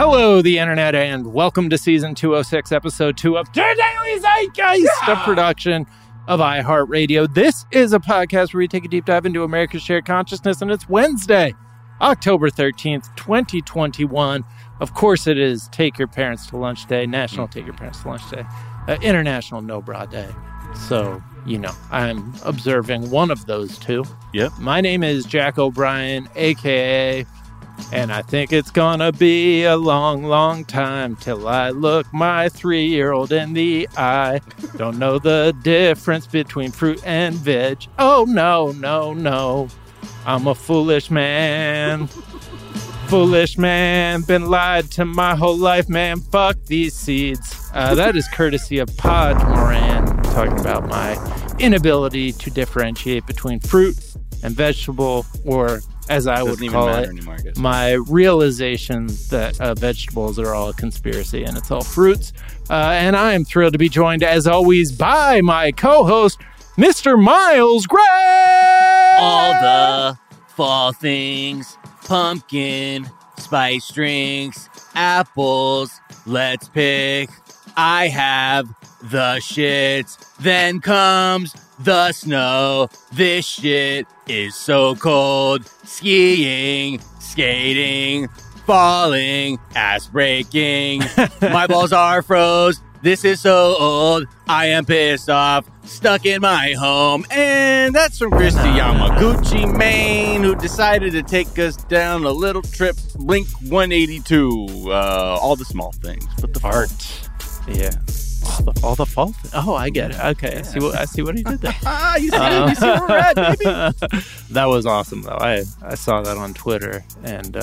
Hello, the internet, and welcome to season 206, episode 2 of The Daily Zeitgeist, a production of iHeartRadio. This is a podcast where we take a deep dive into America's shared consciousness, and it's Wednesday, October 13th, 2021. Of course it is Take Your Parents to Lunch Day, National Take Your Parents to Lunch Day, International No Bra Day. So, you know, I'm observing one of those two. Yep. My name is Jack O'Brien, a.k.a., and I think it's gonna be a long, long time till I look my 3-year-old in the eye. Don't know the difference between fruit and veg. Oh, no, no, no. I'm a foolish man. Foolish man. Been lied to my whole life, man. Fuck these seeds. That is courtesy of Pod Moran, talking about my inability to differentiate between fruit and vegetable, or as I would call it, anymore, my realization that vegetables are all a conspiracy and it's all fruits. And I am thrilled to be joined, as always, by my co-host, Mr. Miles Gray! All the fall things, pumpkin, spice drinks, apples, let's pick. I have the shits, then comes the snow. This shit is so cold. Skiing, skating, falling, ass breaking. My balls are froze. This is so old. I am pissed off. Stuck in my home. And that's from Christy Yamaguchi, Maine, who decided to take us down a little trip. Blink 182. All the small things, but the art. Yeah. All the fault. Oh, I get it. Okay, yeah. I see what he did there. You see what we're at, baby. That was awesome, though. I saw that on Twitter and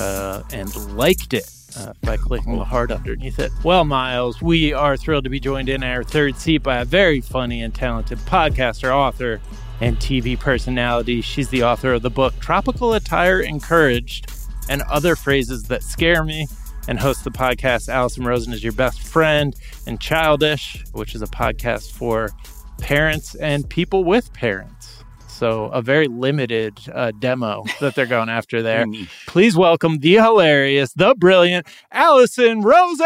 liked it by clicking the heart underneath it. Well, Miles, we are thrilled to be joined in our third seat by a very funny and talented podcaster, author, and TV personality. She's the author of the book Tropical Attire Encouraged and Other Phrases That Scare Me, and hosts the podcast Allison Rosen Is Your Best Friend, and Childish, which is a podcast for parents and people with parents. So a very limited demo that they're going after there. Please welcome the hilarious, the brilliant Allison Rosen!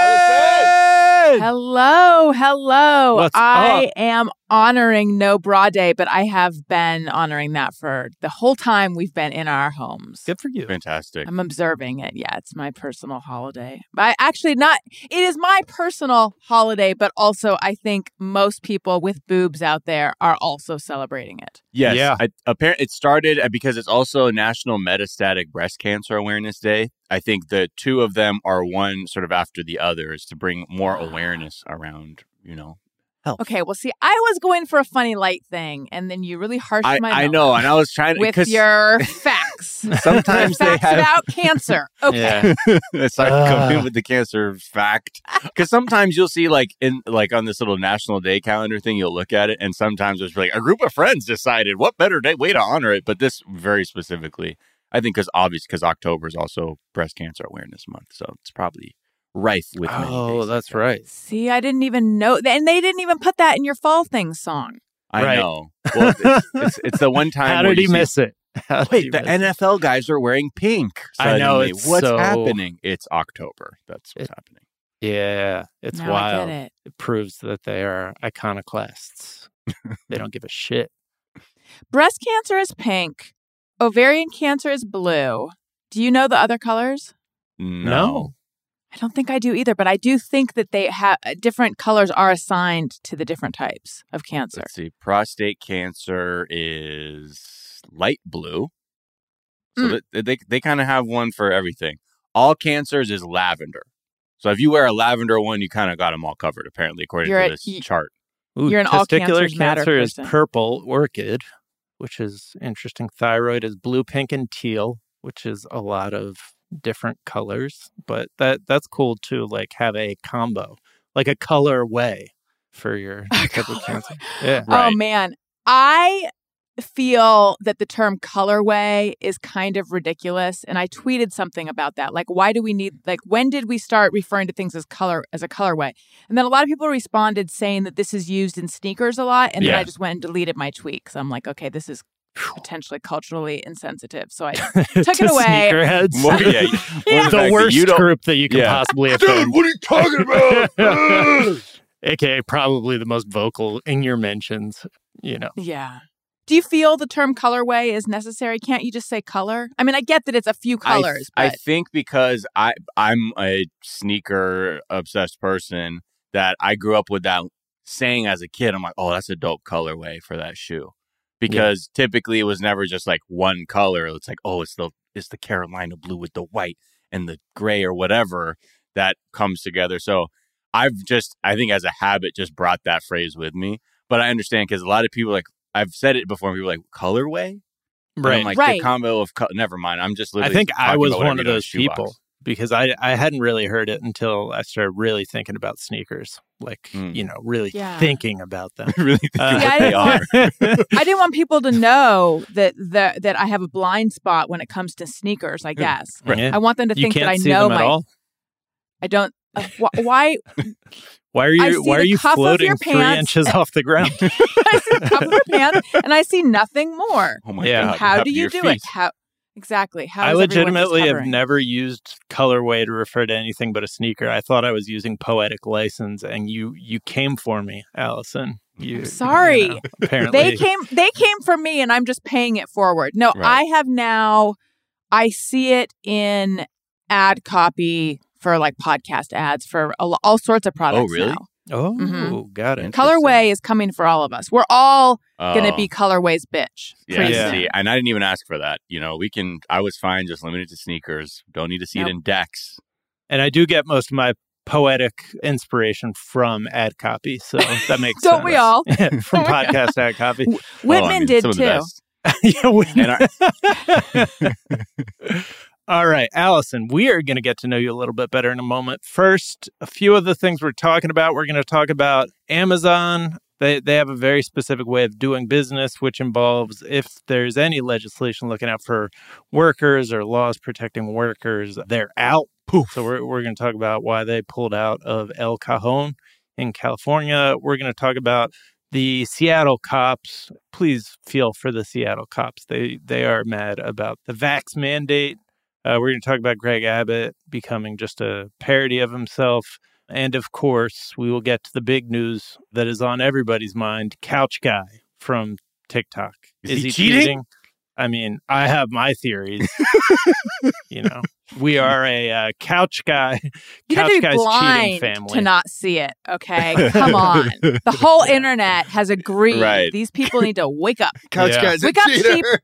Hello. What's I up? am honoring No Bra Day, but I have been honoring that for the whole time we've been in our homes. Good for you. Fantastic. I'm observing it. Yeah, it's my personal holiday. But it is my personal holiday, but also I think most people with boobs out there are also celebrating it. Yes. Yeah. Apparently, it started because it's also National Metastatic Breast Cancer Awareness Day. I think the two of them are one sort of after the other, is to bring more awareness around, health. Okay, well, see, I was going for a funny light thing, and then you really harshed my I note know, and I was trying to... with your facts. Sometimes facts about cancer. Okay. Yeah. It's like coming with the cancer fact. Because sometimes you'll see on this little National Day calendar thing, you'll look at it, and sometimes it's like a group of friends decided what better way to honor it. But this very specifically, I think because October is also Breast Cancer Awareness Month, so it's probably rife with many Oh, days. that's right. See, I didn't even know. And they didn't even put that in your fall things song. I know. Well, it's the one time. How did he miss it? Wait, the NFL guys are wearing pink. I know. Suddenly. What's happening? It's October. That's what's happening. Yeah, it's Now wild. I get it. It proves that they are iconoclasts. They don't give a shit. Breast cancer is pink. Ovarian cancer is blue. Do you know the other colors? No. I don't think I do either, but I do think that they have different colors are assigned to the different types of cancer. Let's see. Prostate cancer is light blue. So they kind of have one for everything. All cancers is lavender. So if you wear a lavender one, you kind of got them all covered, apparently, according to this chart. Ooh, You're an all testicular cancers matter cancer is person. purple orchid, which is interesting. Thyroid is blue, pink, and teal, which is a lot of different colors. But that's cool to like have a combo, like a color way for your type of cancer. Yeah. Right. Oh, man. I feel that the term colorway is kind of ridiculous. And I tweeted something about that. Like, why do we need, like, when did we start referring to things as a colorway? And then a lot of people responded saying that this is used in sneakers a lot. And then I just went and deleted my tweet because I'm like, okay, this is potentially culturally insensitive. So I took it away. Sneakerheads. Well, yeah, Yeah. The worst group that you can Yeah. possibly offend. what are you talking about? AKA probably the most vocal in your mentions, Yeah. Do you feel the term colorway is necessary? Can't you just say color? I mean, I get that it's a few colors, I but think because I'm a sneaker obsessed person that I grew up with that saying as a kid. I'm like, oh, that's a dope colorway for that shoe. Because typically it was never just like one color. It's like, oh, it's the Carolina blue with the white and the gray or whatever that comes together. So I think as a habit, just brought that phrase with me. But I understand because a lot of people I've said it before. People are like colorway, and I'm like the combo of never mind. I'm just literally. I think I was talking about one of whatever you know in a those people shoebox. because I hadn't really heard it until I started really thinking about sneakers, really thinking about them. Really think I what they didn't are. I didn't want people to know that I have a blind spot when it comes to sneakers, I guess. Yeah. I want them to You think can't that I see know them at all. I don't. Why? Why are I you? see Why the are you cuff of floating your 3 pants. inches off the ground? I see the cuff of your pants and I see nothing more. Oh my Yeah. god! And how Half do of you your do feet. it? How exactly? How I is everyone legitimately have discovering? never used colorway to refer to anything but a sneaker. I thought I was using poetic license, and you came for me, Allison. Sorry. Apparently, They came for me, and I'm just paying it forward. No, Right. I have now. I see it in ad copy for like podcast ads for all sorts of products. Oh, really? Now. Oh, Mhm. got it. Interesting. Colorway is coming for all of us. We're all gonna Oh. be colorway's bitch. Yeah, pretty Yeah. soon. see, and I didn't even ask for that. I was fine just limited to sneakers. Don't need to see it Nope. in decks. And I do get most of my poetic inspiration from ad copy, so that makes Don't sense. we all? From podcast ad copy. Whitman did some of the too. best. Yeah, And All right, Allison, we are going to get to know you a little bit better in a moment. First, a few of the things we're talking about. We're going to talk about Amazon. They have a very specific way of doing business, which involves if there's any legislation looking out for workers or laws protecting workers, they're out. Poof. So we're going to talk about why they pulled out of El Cajon in California. We're going to talk about the Seattle cops. Please feel for the Seattle cops. They are mad about the vax mandate. We're going to talk about Greg Abbott becoming just a parody of himself. And of course, we will get to the big news that is on everybody's mind. Couch Guy from TikTok. Is he cheating? I mean, I have my theories. We are a Couch Guy. You have Couch to be Guy's cheating blind family. to not see it. Okay, come on. The whole internet has agreed. Right. These people need to wake up. Couch Yeah. Guy's We a got cheater.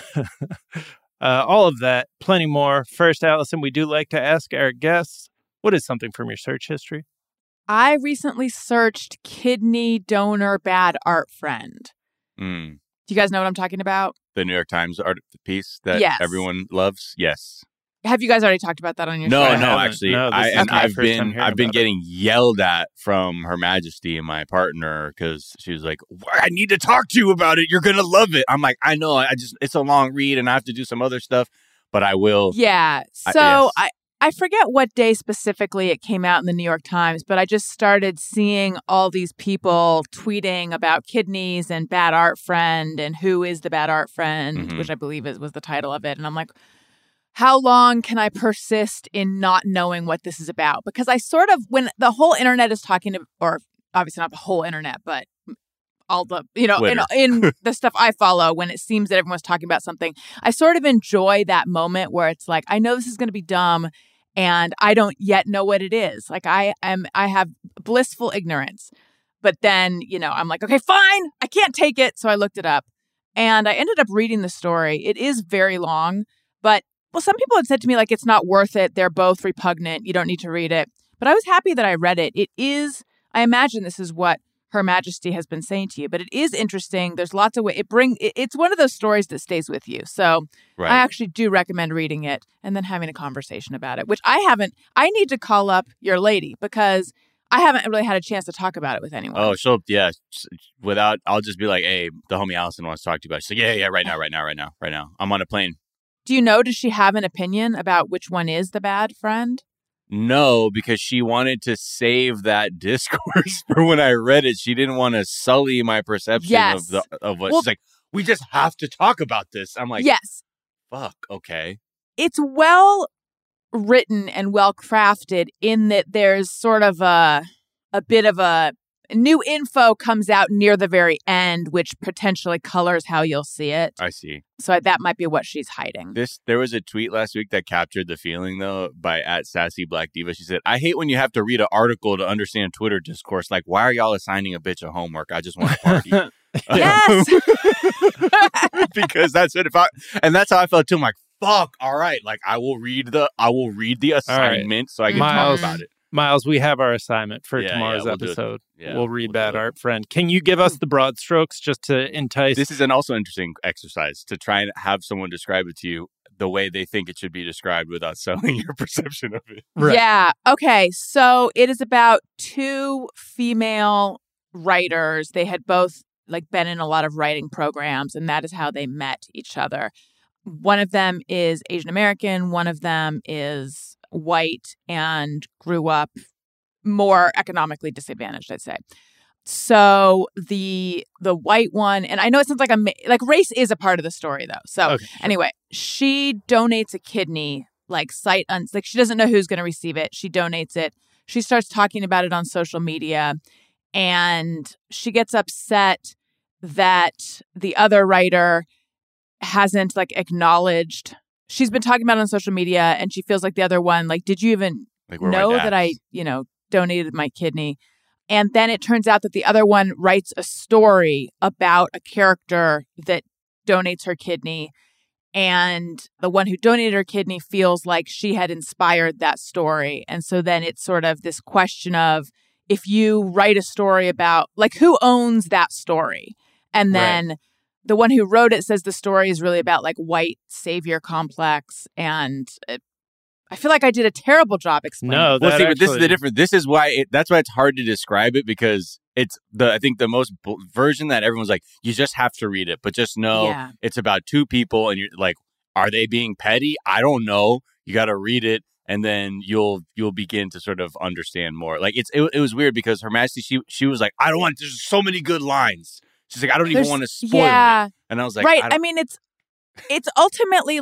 All of that, plenty more. First, Allison, we do like to ask our guests, what is something from your search history? I recently searched kidney donor bad art friend. Mm. Do you guys know what I'm talking about? The New York Times art piece that Yes. everyone loves. Yes. Have you guys already talked about that on your No, show? I no, haven't. actually, No, this is and my I've first time been hearing about it. getting yelled at from Her Majesty and my partner because she was like, "I need to talk to you about it. You're gonna love it." I'm like, "I know. It's a long read, and I have to do some other stuff, but I will." Yeah. Yes. So I forget what day specifically it came out in the New York Times, but I just started seeing all these people tweeting about kidneys and bad art friend and who is the bad art friend, Mhm. which I believe was the title of it. And I'm like, how long can I persist in not knowing what this is about? Because I sort of, when the whole internet is talking to, or obviously not the whole internet, but all the, Twitter. in the stuff I follow, when it seems that everyone's talking about something, I sort of enjoy that moment where it's like, I know this is going to be dumb and I don't yet know what it is. Like I have blissful ignorance, but then, I'm like, okay, fine, I can't take it. So I looked it up and I ended up reading the story. It is very long, but some people had said to me, like, it's not worth it. They're both repugnant. You don't need to read it. But I was happy that I read it. It is, I imagine this is what Her Majesty has been saying to you, but it is interesting. There's lots of ways. It's one of those stories that stays with you. So Right. I actually do recommend reading it and then having a conversation about it, which I haven't. I need to call up your lady because I haven't really had a chance to talk about it with anyone. Oh, I'll just be like, "Hey, the homie Allison wants to talk to you about it." She's like, "Yeah, right now. I'm on a plane." Do you know, does she have an opinion about which one is the bad friend? No, because she wanted to save that discourse for when I read it. She didn't want to sully my perception Yes. of what Well- she's like. we just have to talk about this. I'm like, yes, fuck, okay. it's well written and well crafted in that there's sort of a bit of a new info comes out near the very end, which potentially colors how you'll see it. I see. So that might be what she's hiding. There was a tweet last week that captured the feeling, though, by @SassyBlackDiva. She said, I hate when you have to read an article to understand Twitter discourse. Like, why are y'all assigning a bitch a homework? I just want to party. Yes. Because that's what that's how I felt too. I'm like, fuck, all right. Like, I will read the assignment so I can talk about it. Miles, we have our assignment for tomorrow's episode. We'll read Bad Art Friend. Can you give us the broad strokes just to entice? This is an also interesting exercise to try and have someone describe it to you the way they think it should be described without selling your perception of it. Right. Yeah. Okay. So it is about two female writers. They had both been in a lot of writing programs, and that is how they met each other. One of them is Asian American. One of them is white and grew up more economically disadvantaged, I'd say. So the white one, and I know it sounds like race is a part of the story though. So anyway, she donates a kidney, she doesn't know who's going to receive it. She donates it. She starts talking about it on social media, and she gets upset that the other writer hasn't acknowledged. She's been talking about it on social media, and she feels like the other one, did you even know that I, donated my kidney? And then it turns out that the other one writes a story about a character that donates her kidney. And the one who donated her kidney feels like she had inspired that story. And so then it's sort of this question of, if you write a story about, who owns that story? And then the one who wrote it says the story is really about white savior complex, and I feel like I did a terrible job explaining. No, but this is the difference. This is why that's why it's hard to describe it, because it's I think the most version that everyone's like, you just have to read it, but just know it's about two people, and you're like, are they being petty? I don't know. You got to read it, and then you'll begin to sort of understand more. It was weird because Her Majesty, she was like, I don't want. There's so many good lines. She's like, I don't even want to spoil it. And I was like, right. I mean, it's ultimately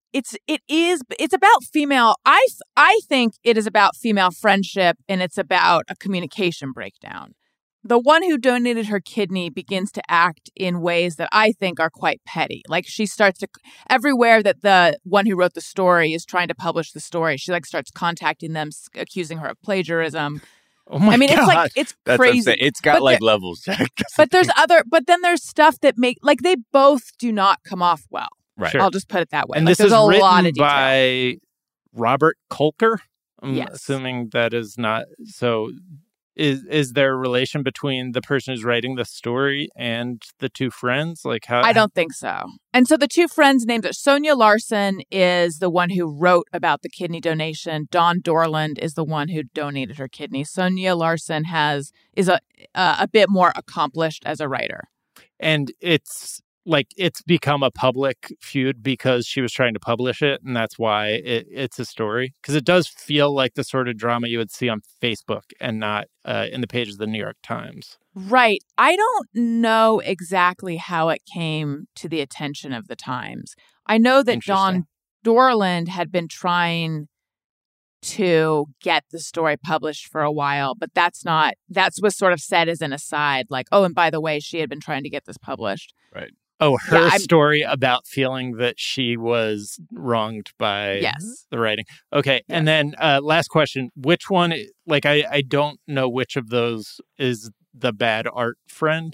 it's about female. I think it is about female friendship, and it's about a communication breakdown. The one who donated her kidney begins to act in ways that I think are quite petty. She starts to, everywhere that the one who wrote the story is trying to publish the story, she starts contacting them, accusing her of plagiarism. Oh my God. It's crazy. It's got levels, Jack. But then there's stuff that they both do not come off well. Right. Sure. I'll just put it that way. And this is a written lot of by Robert Kolker. I'm Yes. assuming that is not so. Is there a relation between the person who's writing the story and the two friends? How? I don't think so. And so the two friends' names are Sonia Larson is the one who wrote about the kidney donation. Dawn Dorland is the one who donated her kidney. Sonia Larson is a bit more accomplished as a writer. And it's become a public feud because she was trying to publish it, and that's why it's a story. Because it does feel like the sort of drama you would see on Facebook and not in the pages of the New York Times. Right. I don't know exactly how it came to the attention of the Times. I know that Dawn Dorland had been trying to get the story published for a while, but that was sort of said as an aside, and by the way, she had been trying to get this published. Right. Oh, her story about feeling that she was wronged by the writing. Okay. Yes. And then last question, which one, I don't know which of those is the Bad Art Friend.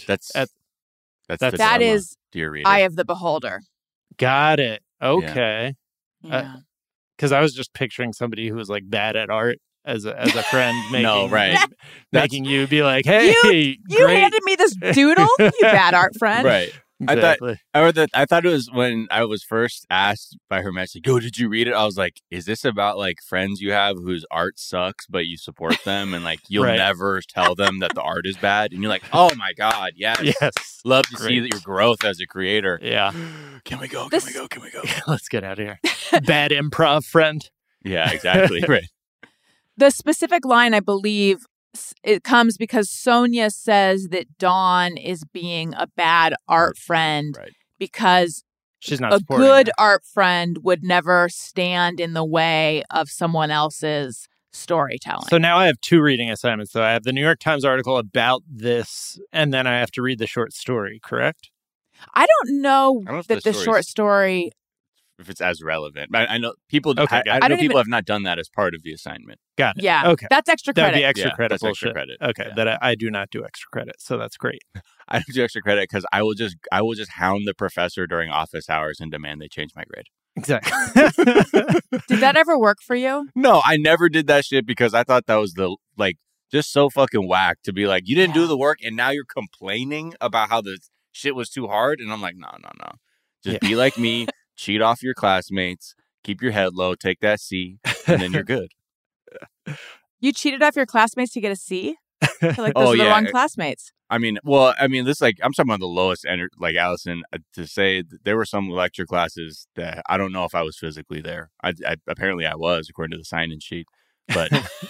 That is dear reader. Eye of the Beholder. Got it. Okay. Yeah. Because I was just picturing somebody who was bad at art as a friend making, no, right. making you be like, hey, you handed me this doodle, you bad art friend. Right. Exactly. I thought it was when I was first asked by Her Majesty, did you read it? I was like, is this about friends you have whose art sucks, but you support them and you'll never tell them that the art is bad? And you're like, oh my God, yes. Love to see your growth as a creator. Yeah. Can we go? Let's get out of here. Bad improv friend. Yeah, exactly. Right. The specific line, I believe, it comes because Sonia says that Dawn is being a bad art friend because She's not a supporting good her. art friend would never stand in the way of someone else's storytelling. So now I have 2 reading assignments, though. I have the New York Times article about this, and then I have to read the short story, correct? I don't know I don't know if that the the short story. if it's as relevant. I know people. Okay, I got it. know I don't people even- have not done that as part of the assignment. Got it. Yeah, Okay. that's extra That'd credit. be extra Yeah, credit that's extra bullshit. credit. Okay, Yeah. that I do not do extra credit, so that's great. I don't do extra credit because I will just hound the professor during office hours and demand they change my grade. Exactly. Did that ever work for you? No, I never did that shit because I thought that was just so fucking whack to be like, you didn't do Yeah. the work and now you're complaining about how the shit was too hard. And I'm like, no. Just be like me, cheat off your classmates, keep your head low, take that C, and then you're good. You cheated off your classmates to get a C? I feel like those Oh, are the yeah. wrong classmates. This I'm talking about the lowest like Allison, to say that there were some lecture classes that I don't know if I was physically there. I apparently I was, according to the sign-in sheet. But,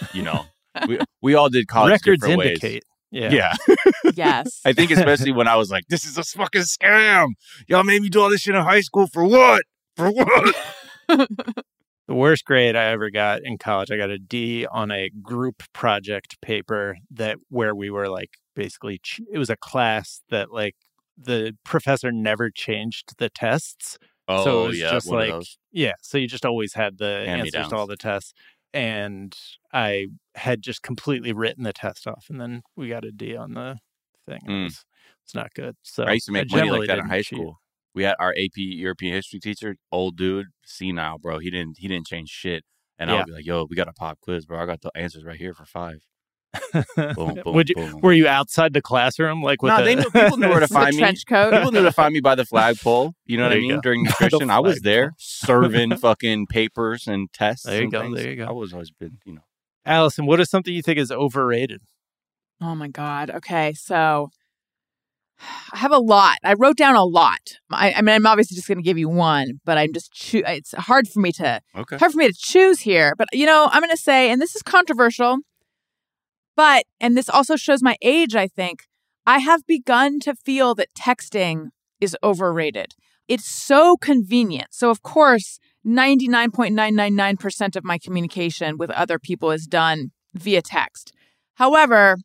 we all did college Records different indicate. ways. Yeah. Yes. I think especially when I was like, this is a fucking scam. Y'all made me do all this shit in high school for what? For what? The worst grade I ever got in college, I got a D on a group project paper where we were like basically, it was a class that like the professor never changed the tests. Oh, so it was yeah. just one of like, those. yeah. So you just always had the answers Hand-me-downs. to all the tests. And I had just completely written the test off. And then we got a D on the thing. It's not good. So I used to make money generally like that in didn't high cheat. school. We had our AP European history teacher, old dude, senile, bro. He didn't change shit. And I Yeah. would be like, yo, we got a pop quiz, bro. I got the answers right here for 5. Boom, boom, boom. Were you outside the classroom? Like, with No, people knew where to The find me. trench coat. People knew to find me by the flagpole. You know what There I you mean? go. During By the nutrition, I was there flagpole. serving fucking papers and tests. There you and go, things. there you go. I was always been, Allison, what is something you think is overrated? Oh my God. Okay. So I have a lot. I wrote down a lot. I mean, I'm obviously just going to give you one, but I'm just, it's hard for me to choose here. But, I'm going to say, and this is controversial, and this also shows my age, I think, I have begun to feel that texting is overrated. It's so convenient. So, of course, 99.999% of my communication with other people is done via text. However,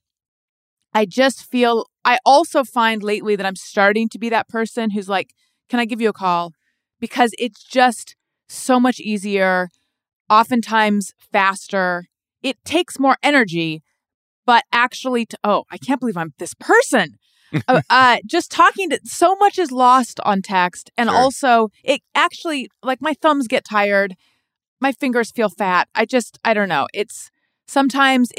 I also find lately that I'm starting to be that person who's like, can I give you a call? Because it's just so much easier, oftentimes faster. It takes more energy, but actually, I can't believe I'm this person. Just talking to, so much is lost on text. And Sure. also it actually, like, my thumbs get tired. My fingers feel fat. I don't know. It's sometimes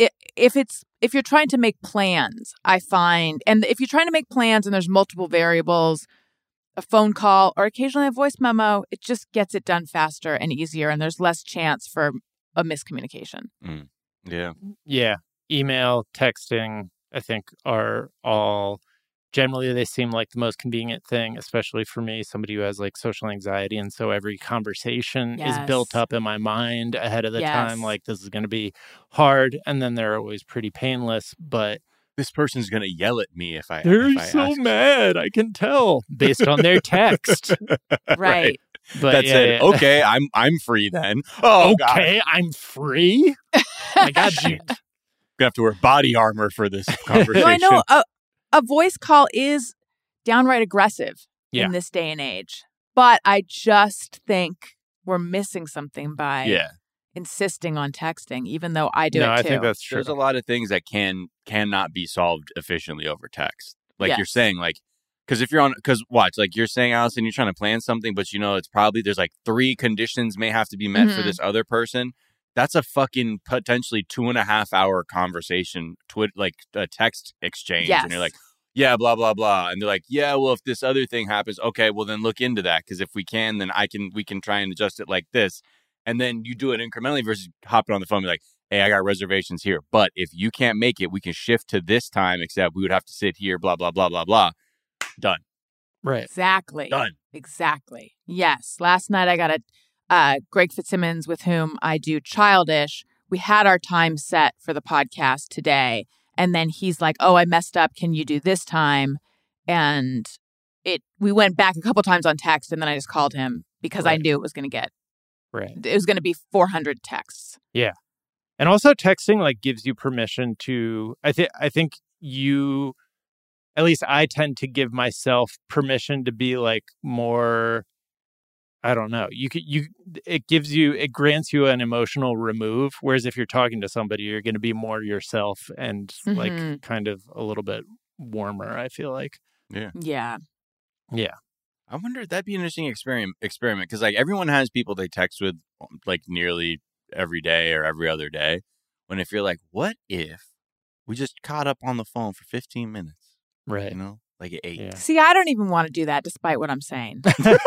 if you're trying to make plans, I find, and if you're trying to make plans and there's multiple variables, a phone call or occasionally a voice memo, it just gets it done faster and easier. And there's less chance for a miscommunication. Yeah. Yeah. Email, texting, I think are all generally they seem like the most convenient thing, especially for me, somebody who has like social anxiety. And so every conversation is Yes. built up in my mind ahead of the Yes. time. Like this is going to be hard. And then they're always pretty painless, but This person's going to yell at me if I they're if I so ask. mad. I can tell based on their text. Right. But That's yeah, it. yeah. Okay, I'm free then. Oh, God. Okay, I'm free. My God, Shit. Gonna have to wear body armor for this conversation. No, I know a voice call is downright aggressive Yeah. in this day and age, but I just think we're missing something by Yeah. insisting on texting, even though I do no, it I too. think that's true. There's a lot of things that cannot be solved efficiently over text. Like you're Yes. saying, like, because if you're on, because watch, like you're saying, Allison, you're trying to plan something, but it's probably there's like 3 conditions may have to be met for Mhm. this other person. That's a fucking potentially 2.5 hour conversation, like a text exchange. Yes. And you're like, yeah, blah, blah, blah. And they're like, yeah, well, if this other thing happens, okay, well, then look into that. Because if we can, then we can try and adjust it like this. And then you do it incrementally versus hopping on the phone and be like, hey, I got reservations here. But if you can't make it, we can shift to this time, except we would have to sit here, blah, blah, blah, blah, blah. Done. Right. Exactly. Done. Exactly. Yes. Last night I got Greg Fitzsimmons, with whom I do Childish. We had our time set for the podcast today. And then he's like, oh, I messed up. Can you do this time? And we went back a couple times on text, and then I just called him because I Right. knew it was going to be 400 texts. Yeah. And also texting like gives you permission to I think you at least I tend to give myself permission to be like more I don't know. It grants you an emotional remove, whereas if you're talking to somebody you're going to be more yourself and Mhm. like kind of a little bit warmer, I feel like. Yeah. Yeah. I wonder if that'd be an interesting experiment because like everyone has people they text with like nearly every day or every other day. When if you're like, what if we just caught up on the phone for 15 minutes? Right. You know, like at 8. Yeah. See, I don't even want to do that, despite what I'm saying.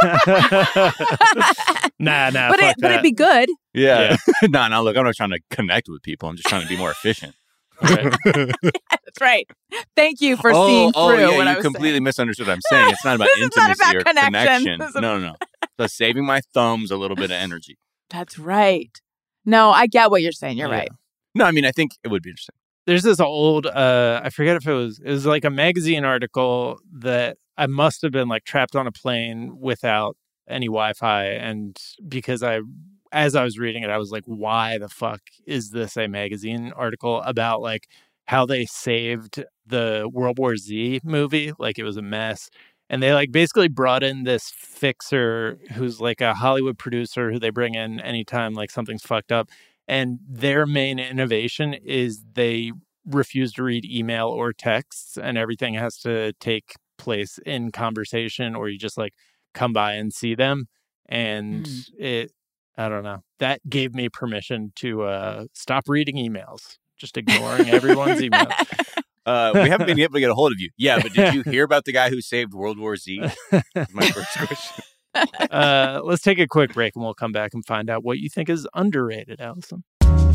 Nah, but fuck that. it'd be good. Yeah. No, look, I'm not trying to connect with people. I'm just trying to be more efficient. Right. That's right. Thank you for seeing through yeah, what I you was completely saying. misunderstood what I'm saying. It's not about This is not intimacy about or connection. connection. This is No. Just saving my thumbs, a little bit of energy. That's right. No, I get what you're saying. You're Yeah. right. No, I mean, I think it would be interesting. There's this old I forget if it was like a magazine article that I must have been like trapped on a plane without any Wi-Fi, and because as I was reading it I was like, why the fuck is this a magazine article about like how they saved the World War Z movie? Like it was a mess. And they like basically brought in this fixer who's like a Hollywood producer who they bring in anytime like something's fucked up. And their main innovation is they refuse to read email or texts, and everything has to take place in conversation, or you just like come by and see them. And I don't know, that gave me permission to stop reading emails, just ignoring everyone's email. We haven't been able to get a hold of you. Yeah, but did you hear about the guy who saved World War Z? That's my first question. Let's take a quick break and we'll come back and find out what you think is underrated, Allison.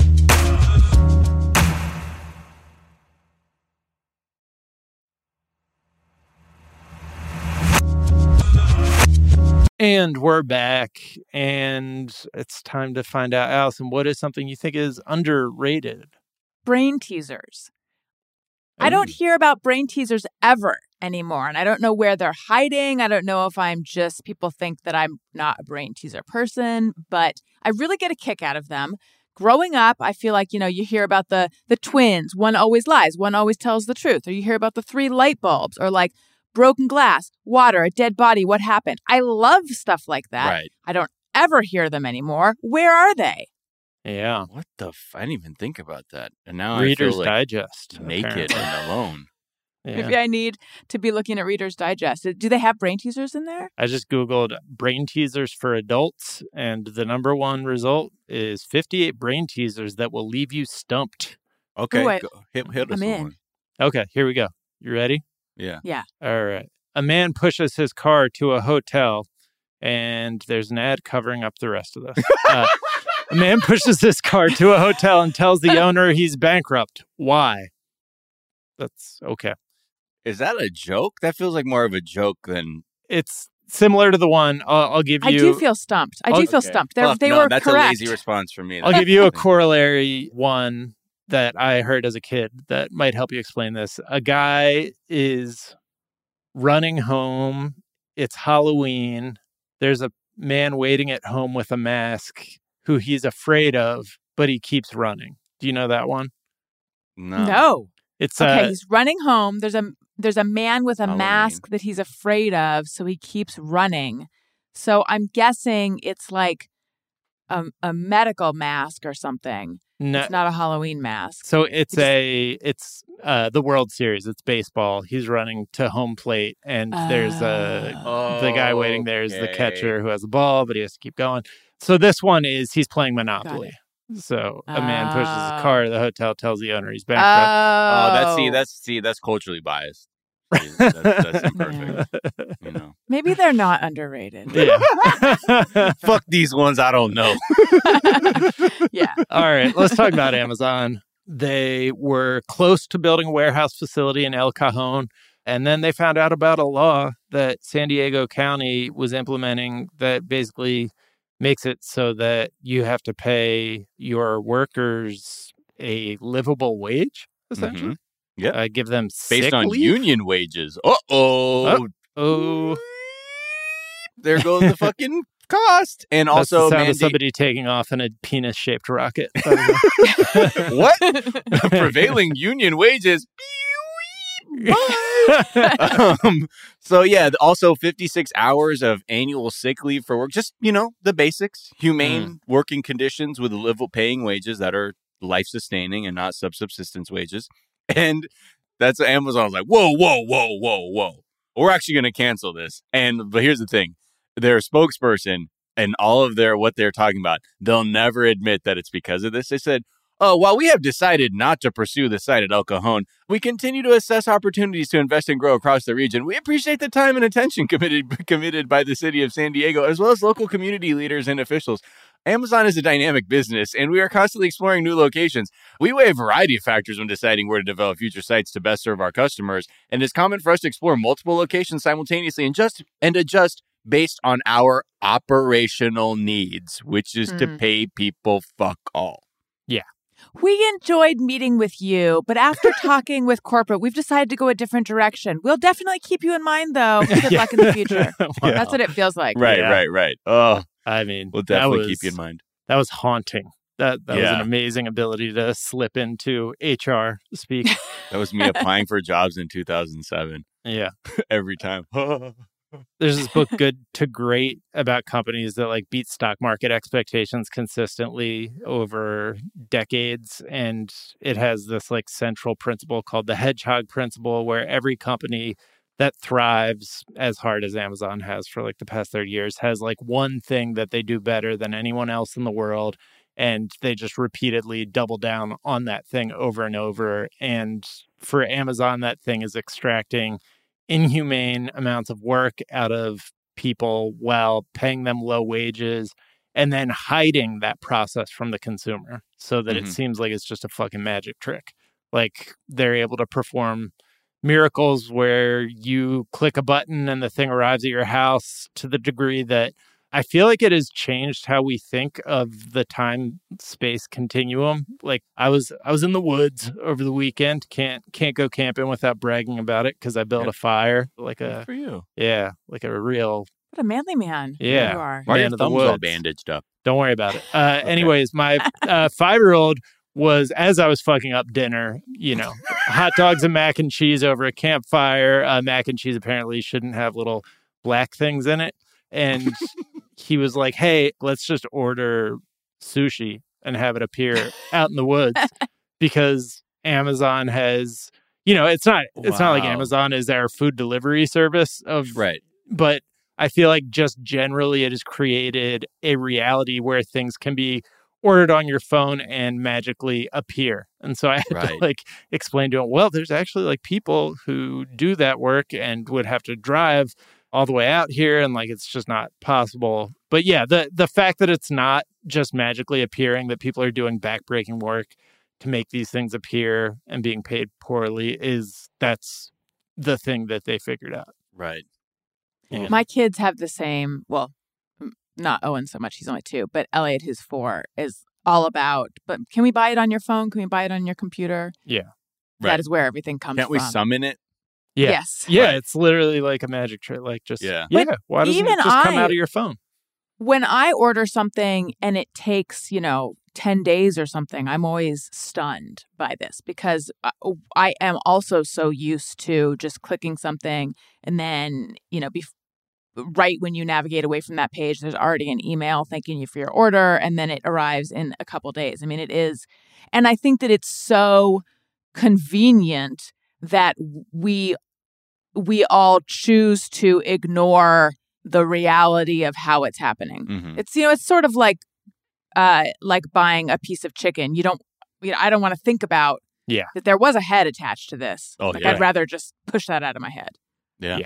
And we're back, and it's time to find out, Allison, what is something you think is underrated? Brain teasers. I don't hear about brain teasers ever anymore, and I don't know where they're hiding. I don't know if people think that I'm not a brain teaser person, but I really get a kick out of them. Growing up, I feel like, you hear about the twins. One always lies. One always tells the truth. Or you hear about the 3 light bulbs, or like broken glass, water, a dead body. What happened? I love stuff like that. Right. I don't ever hear them anymore. Where are they? Yeah. What the I didn't even think about that. And now Reader's I feel like Digest. naked apparently. and alone. Yeah. Maybe I need to be looking at Reader's Digest. Do they have brain teasers in there? I just Googled brain teasers for adults, and the number one result is 58 brain teasers that will leave you stumped. Okay, Ooh, go. Hit us I'm with in. one. Okay, here we go. You ready? Yeah. All right. A man pushes his car to a hotel, and there's an ad covering up the rest of this. A man pushes his car to a hotel and tells the owner he's bankrupt. Why? That's okay. Is that a joke? That feels like more of a joke than... It's similar to the one. I'll give you. I do feel stumped. I do feel stumped. They were that's correct. a lazy response from me. I'll give you a corollary one that I heard as a kid that might help you explain this. A guy is running home. It's Halloween. There's a man waiting at home with a mask who he's afraid of, but he keeps running. Do you know that one? No. It's Okay, he's running home. There's a man with a Halloween. mask that he's afraid of, so he keeps running. So I'm guessing it's like a medical mask or something. no, It's not a Halloween mask. so it's the World Series. It's baseball. He's running to home plate, and there's the guy waiting there is the catcher who has the ball, but he has to keep going. So this one is he's playing Monopoly. So a man pushes his car to the hotel, tells the owner he's bankrupt. That's culturally biased. That's imperfect. You know. Maybe they're not underrated. Yeah. Fuck these ones. I don't know. Yeah. All right, let's talk about Amazon. They were close to building a warehouse facility in El Cajon, and then they found out about a law that San Diego County was implementing that basically makes it so that you have to pay your workers a livable wage, essentially. Yeah. Give them Based sick on leave? union wages. Uh-oh. Oh, there goes the fucking cost. And that's also the sound of mandate somebody taking off in a penis-shaped rocket. what? Prevailing union wages. So yeah, also 56 hours of annual sick leave for work. Just, the basics. Humane working conditions with livable paying wages that are life-sustaining and not subsistence wages. And that's what Amazon was like, whoa, whoa, whoa, whoa, whoa. We're actually going to cancel this. But here's the thing. Their spokesperson and all of what they're talking about, they'll never admit that it's because of this. They said, while we have decided not to pursue the site at El Cajon, we continue to assess opportunities to invest and grow across the region. We appreciate the time and attention committed by the city of San Diego, as well as local community leaders and officials. Amazon is a dynamic business, and we are constantly exploring new locations. We weigh a variety of factors when deciding where to develop future sites to best serve our customers, and it's common for us to explore multiple locations simultaneously and adjust based on our operational needs, which is to pay people fuck all. Yeah. We enjoyed meeting with you, but after talking with corporate, we've decided to go a different direction. We'll definitely keep you in mind, though. Good luck in the future. Wow. That's what it feels like. Right. Oh, I mean, we'll definitely keep you in mind. That was haunting. That was an amazing ability to slip into HR speak. That was me applying for jobs in 2007. Yeah. Every time. There's this book, Good to Great, about companies that like beat stock market expectations consistently over decades. And it has this like central principle called the hedgehog principle, where every company that thrives as hard as Amazon has for like the past 30 years has like one thing that they do better than anyone else in the world. And they just repeatedly double down on that thing over and over. And for Amazon, that thing is extracting inhumane amounts of work out of people while paying them low wages and then hiding that process from the consumer so that it seems like it's just a fucking magic trick. Like they're able to perform miracles where you click a button and the thing arrives at your house to the degree that I feel like it has changed how we think of the time-space continuum. Like I was in the woods over the weekend. Can't go camping without bragging about it because I built a fire. Like Good for you. Yeah, like a real. What a manly man. Yeah. You are. Why are your Man of the thumbs all woods. bandaged up? Don't worry about it. Anyways, my 5-year-old was, as I was fucking up dinner, hot dogs and mac and cheese over a campfire. Mac and cheese apparently shouldn't have little black things in it. And he was like, hey, let's just order sushi and have it appear out in the woods because Amazon has, it's not like Amazon is our food delivery service right. But I feel like just generally it has created a reality where things can be ordered on your phone and magically appear. And so I had to like explain to him, well, there's actually like people who do that work and would have to drive all the way out here, and like it's just not possible. But yeah, the fact that it's not just magically appearing, that people are doing backbreaking work to make these things appear and being paid poorly, that's the thing that they figured out. Right. Yeah. My kids have the same, well, not Owen so much, he's only 2, but Elliot, who's 4, is all about, but can we buy it on your phone? Can we buy it on your computer? Yeah. That is where everything comes Can't from. we summon it? Yeah. Yes. Yeah, it's literally like a magic trick. Like just why doesn't even it just come out of your phone? When I order something and it takes, 10 days or something, I'm always stunned by this because I am also so used to just clicking something and then, right when you navigate away from that page, there's already an email thanking you for your order, and then it arrives in a couple days. I mean, it is. And I think that it's so convenient that we all choose to ignore the reality of how it's happening. Mm-hmm. It's sort of like buying a piece of chicken. I don't want to think about that there was a head attached to this. Oh, I'd rather just push that out of my head. Yeah.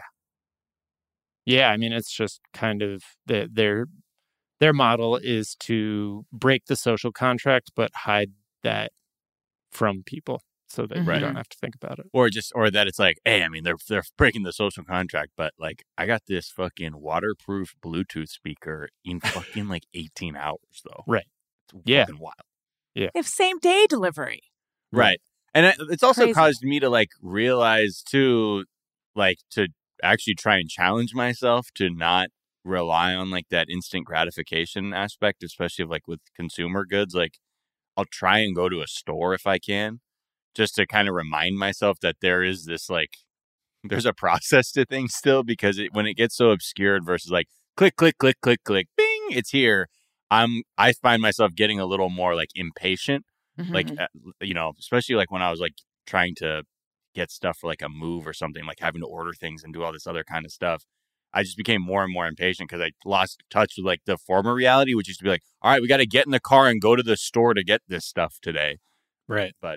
Yeah, I mean, it's just kind of their model is to break the social contract, but hide that from people so that you don't have to think about it. Or that it's like, hey, I mean, they're breaking the social contract, but like, I got this fucking waterproof Bluetooth speaker in fucking like 18 hours, though. Right. It's fucking wild. Yeah. They have same day delivery. Right. And it's also Crazy. caused me to like realize too, like to actually try and challenge myself to not rely on like that instant gratification aspect, especially like with consumer goods. Like I'll try and go to a store if I can, just to kind of remind myself that there is this like, there's a process to things still, because when it gets so obscured versus like click, click, click, click, click, bing, it's here. I find myself getting a little more like impatient, like, especially like when I was like trying to get stuff for like a move or something, like having to order things and do all this other kind of stuff. I just became more and more impatient because I lost touch with like the former reality, which used to be like, all right, we got to get in the car and go to the store to get this stuff today. Right. But,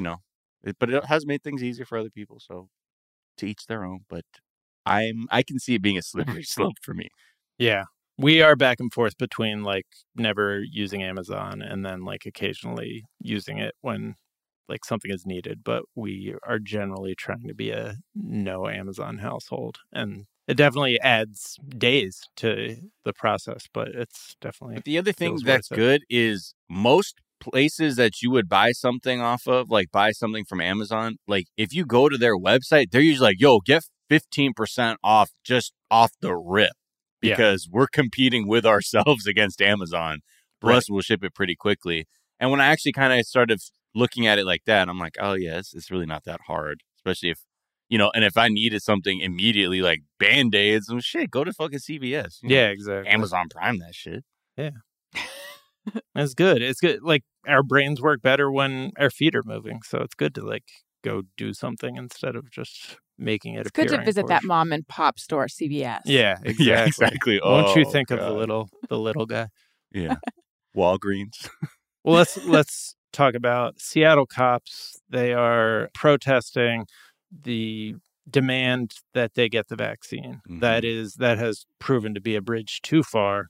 but it has made things easier for other people. So to each their own. But I can see it being a slippery slope for me. Yeah. We are back and forth between like never using Amazon and then like occasionally using it when like something is needed. But we are generally trying to be a no Amazon household. And it definitely adds days to the process, but it's definitely. But the other thing that's good is most places that you would buy something off of, like buy something from Amazon, like if you go to their website, they're usually like, yo, get 15% off just off the rip, because we're competing with ourselves against Amazon. Plus, we'll ship it pretty quickly. And when I actually kind of started looking at it like that, I'm like, oh, yeah, it's really not that hard, especially if, and if I needed something immediately, like Band-Aids and shit, go to fucking CVS. Yeah, exactly. Amazon Prime that shit. Yeah. It's good. It's good. Like our brains work better when our feet are moving. So it's good to like go do something instead of just making it appear. It's good to visit that mom and pop store, CVS. Yeah, exactly. Yeah, exactly. Won't you think of the little guy? Yeah. Walgreens. Well, let's talk about Seattle cops. They are protesting the demand that they get the vaccine. Mm-hmm. That has proven to be a bridge too far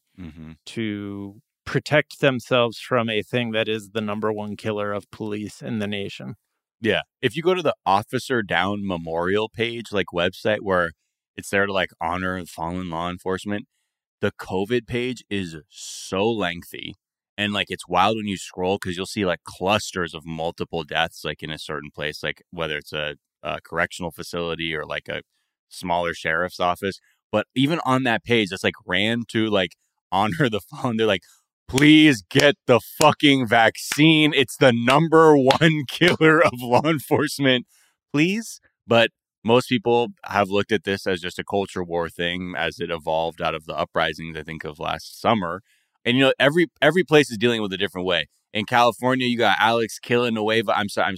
to protect themselves from a thing that is the number one killer of police in the nation. Yeah. If you go to the Officer Down Memorial page, like website where it's there to like honor fallen law enforcement, the COVID page is so lengthy. And like it's wild when you scroll because you'll see like clusters of multiple deaths like in a certain place, like whether it's a correctional facility or like a smaller sheriff's office. But even on that page, that's like ran to like honor the fallen. They're like, please get the fucking vaccine. It's the number one killer of law enforcement. Please. But most people have looked at this as just a culture war thing as it evolved out of the uprisings, I think, of last summer. And, every place is dealing with a different way. In California, you got Alex Villanueva,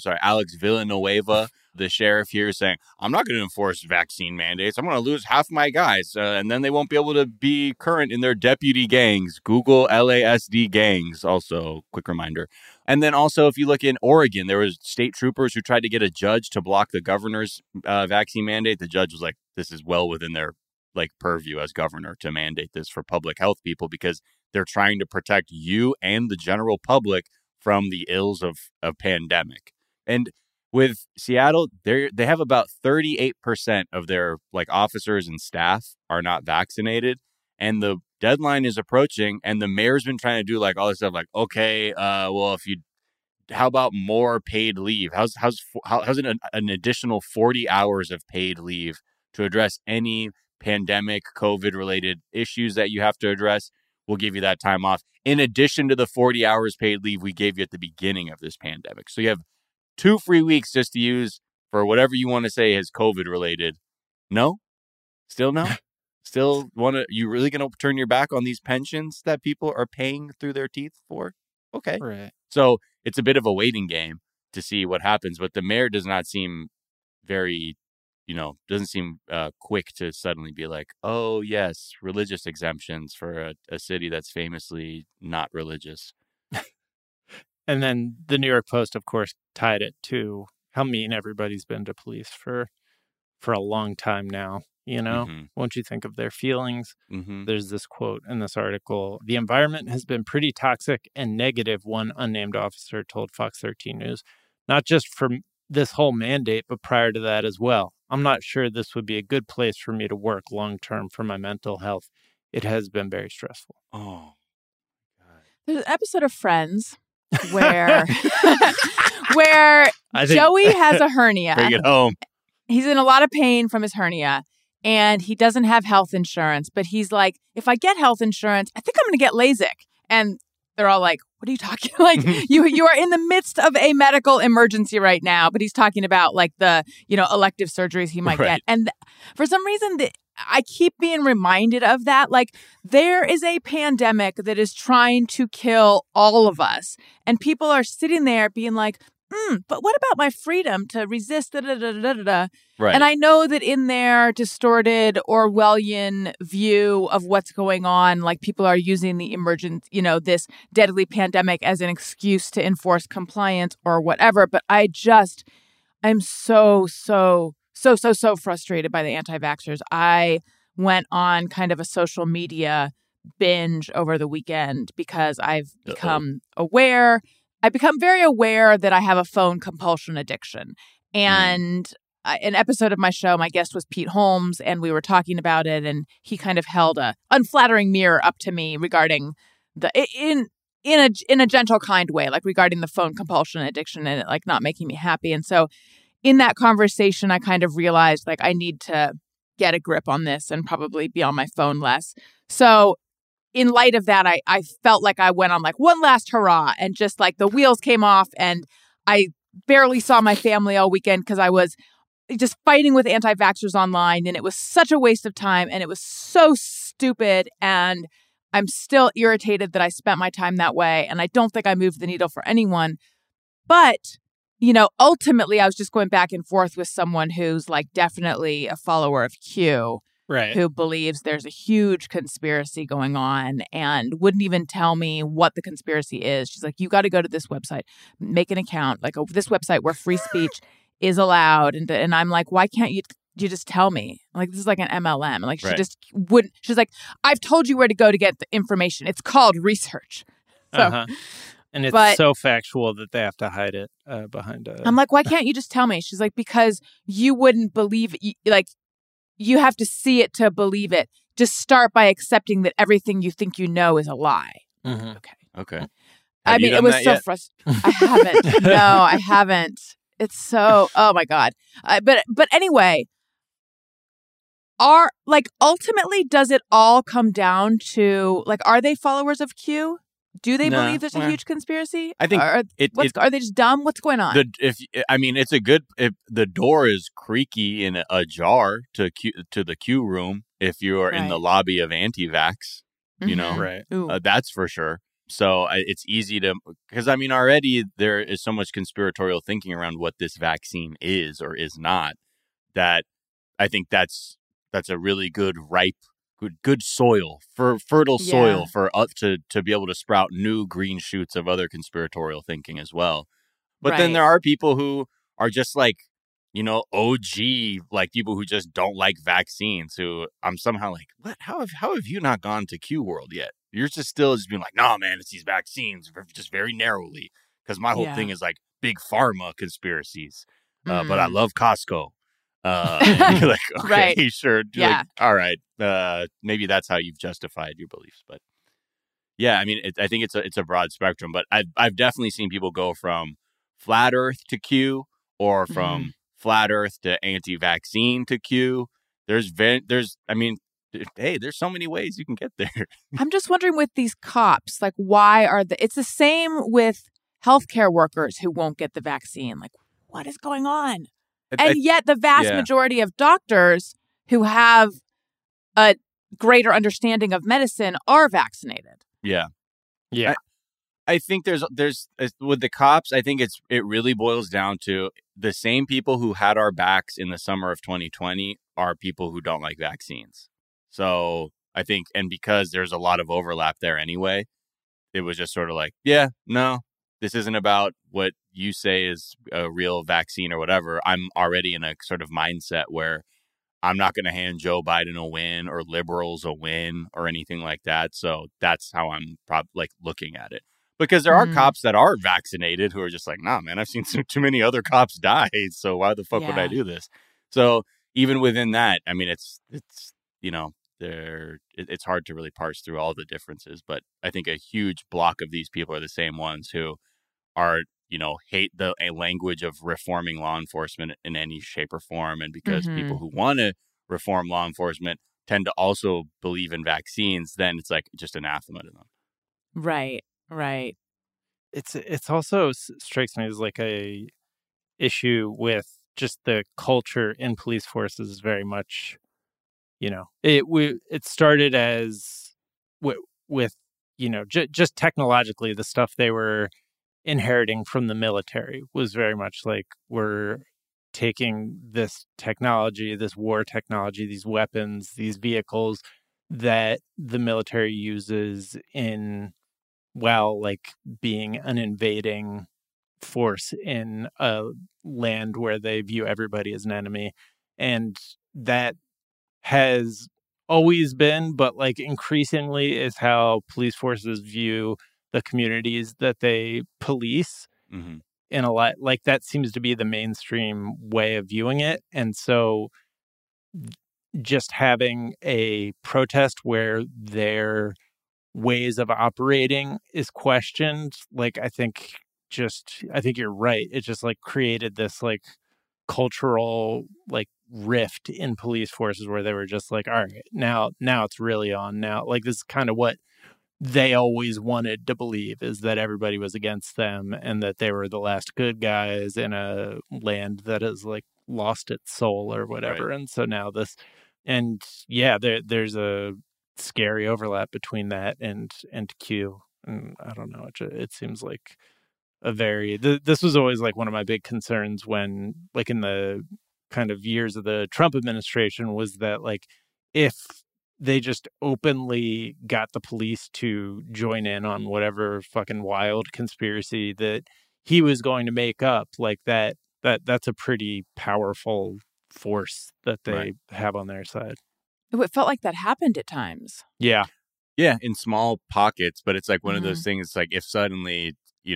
the sheriff here, saying, I'm not going to enforce vaccine mandates. I'm going to lose half my guys, and then they won't be able to be current in their deputy gangs. Google LASD gangs, also, quick reminder. And then also, if you look in Oregon, there was state troopers who tried to get a judge to block the governor's vaccine mandate. The judge was like, this is well within their like purview as governor to mandate this for public health people because they're trying to protect you and the general public from the ills of pandemic. And with Seattle, they have about 38% of their like officers and staff are not vaccinated, and the deadline is approaching. And the mayor's been trying to do like all this stuff, like okay, well, how about more paid leave? How's an additional 40 hours of paid leave to address any pandemic COVID related issues that you have to address? We'll give you that time off in addition to the 40 hours paid leave we gave you at the beginning of this pandemic. So you have 2 free weeks just to use for whatever you want to say is COVID related. No? Still no? Still you really going to turn your back on these pensions that people are paying through their teeth for? Okay. Right. So it's a bit of a waiting game to see what happens. But the mayor does not seem very, doesn't seem quick to suddenly be like, oh, yes, religious exemptions for a city that's famously not religious. And then the New York Post, of course, tied it to how mean everybody's been to police for a long time now. Won't you think of their feelings? Mm-hmm. There's this quote in this article. The environment has been pretty toxic and negative, one unnamed officer told Fox 13 News, not just for this whole mandate, but prior to that as well. I'm not sure this would be a good place for me to work long term for my mental health. It has been very stressful. Oh, God. There's an episode of Friends where Joey has a hernia. Bring it home. He's in a lot of pain from his hernia. and he doesn't have health insurance, but he's like, if I get health insurance, I think I'm going to get LASIK. And they're all like, what are you talking? Like, you are in the midst of a medical emergency right now. But he's talking about like the, elective surgeries he might get. And for some reason, I keep being reminded of that. Like, there is a pandemic that is trying to kill all of us. And people are sitting there being like, but what about my freedom to resist? Right. And I know that in their distorted Orwellian view of what's going on, like people are using the this deadly pandemic as an excuse to enforce compliance or whatever. But I'm so frustrated by the anti-vaxxers. I went on kind of a social media binge over the weekend because I've become very aware that I have a phone compulsion addiction. And an episode of my show, my guest was Pete Holmes, and we were talking about it, and he kind of held a unflattering mirror up to me regarding in a gentle, kind way, like regarding the phone compulsion addiction and it like not making me happy. And so in that conversation, I kind of realized like I need to get a grip on this and probably be on my phone less. So in light of that, I felt like I went on like one last hurrah and just like the wheels came off and I barely saw my family all weekend because I was just fighting with anti-vaxxers online, and it was such a waste of time and it was so stupid, and I'm still irritated that I spent my time that way, and I don't think I moved the needle for anyone. But, ultimately I was just going back and forth with someone who's like definitely a follower of Q. Right. Who believes there's a huge conspiracy going on and wouldn't even tell me what the conspiracy is. She's like, you got to go to this website, make an account, like this website where free speech is allowed. And I'm like, why can't you just tell me? Like, this is like an MLM. Like, she just wouldn't. She's like, I've told you where to go to get the information. It's called research. So, And it's so factual that they have to hide it behind I'm like, why can't you just tell me? She's like, because you wouldn't believe it. Like, you have to see it to believe it. Just start by accepting that everything you think you know is a lie. Mm-hmm. Okay. I mean, it was so frustrating. I haven't. No, I haven't. It's so, oh my God. But anyway, ultimately, does it all come down to, like, are they followers of Q? Do they believe there's a huge conspiracy? I think are they just dumb? What's going on? If the door is creaky and ajar to the Q room, if you are in the lobby of anti-vax, right? That's for sure. So it's easy to, because already there is so much conspiratorial thinking around what this vaccine is or is not, that I think that's a really good good soil, fertile soil for us to be able to sprout new green shoots of other conspiratorial thinking as well. But then there are people who are just like, OG, like people who just don't like vaccines, who I'm somehow like, what? How have you not gone to Q World yet? You're just still being like, no, man, it's these vaccines just very narrowly, because my whole thing is like big pharma conspiracies. But I love Costco. You're like, okay, sure. You're like, all right. Maybe that's how you've justified your beliefs. But yeah, I think it's a broad spectrum. But I've definitely seen people go from flat Earth to Q, or from flat Earth to anti-vaccine to Q. There's so many ways you can get there. I'm just wondering with these cops, like, why it's the same with healthcare workers who won't get the vaccine. Like, what is going on? And yet the vast majority of doctors who have a greater understanding of medicine are vaccinated. Yeah. Yeah. I think there's with the cops, I think it really boils down to the same people who had our backs in the summer of 2020 are people who don't like vaccines. So I think, and because there's a lot of overlap there anyway, it was just sort of like, yeah, no, this isn't about what you say is a real vaccine or whatever. I'm already in a sort of mindset where I'm not going to hand Joe Biden a win or liberals a win or anything like that. So that's how I'm looking at it. Because there are cops that are vaccinated who are just like, nah, man, I've seen too many other cops die. So why the fuck would I do this? So even within that, it's it's hard to really parse through all the differences. But I think a huge block of these people are the same ones who are, hate a language of reforming law enforcement in any shape or form. And because people who want to reform law enforcement tend to also believe in vaccines, then it's like just anathema to them. Right. It's also strikes me as like a issue with just the culture in police forces is very much, it started as with just technologically the stuff they were inheriting from the military was very much like we're taking this technology, this war technology, these weapons, these vehicles that the military uses in, like being an invading force in a land where they view everybody as an enemy. And that has always been, but like increasingly is how police forces view the communities that they police. Mm-hmm. In a lot, like that seems to be the mainstream way of viewing it. And so just having a protest where their ways of operating is questioned, like I think you're right. It just like created this like cultural like rift in police forces where they were just like, all right, now it's really on now. Like this is kind of what they always wanted to believe, is that everybody was against them and that they were the last good guys in a land that has like lost its soul or whatever. Right. And so now this, and yeah, there's a scary overlap between that and Q. And I don't know, it seems like this was always like one of my big concerns when like in the kind of years of the Trump administration was that like if they just openly got the police to join in on whatever fucking wild conspiracy that he was going to make up, like that's a pretty powerful force that they have on their side. It felt like that happened at times. Yeah, in small pockets, but it's like one of those things. Like if suddenly,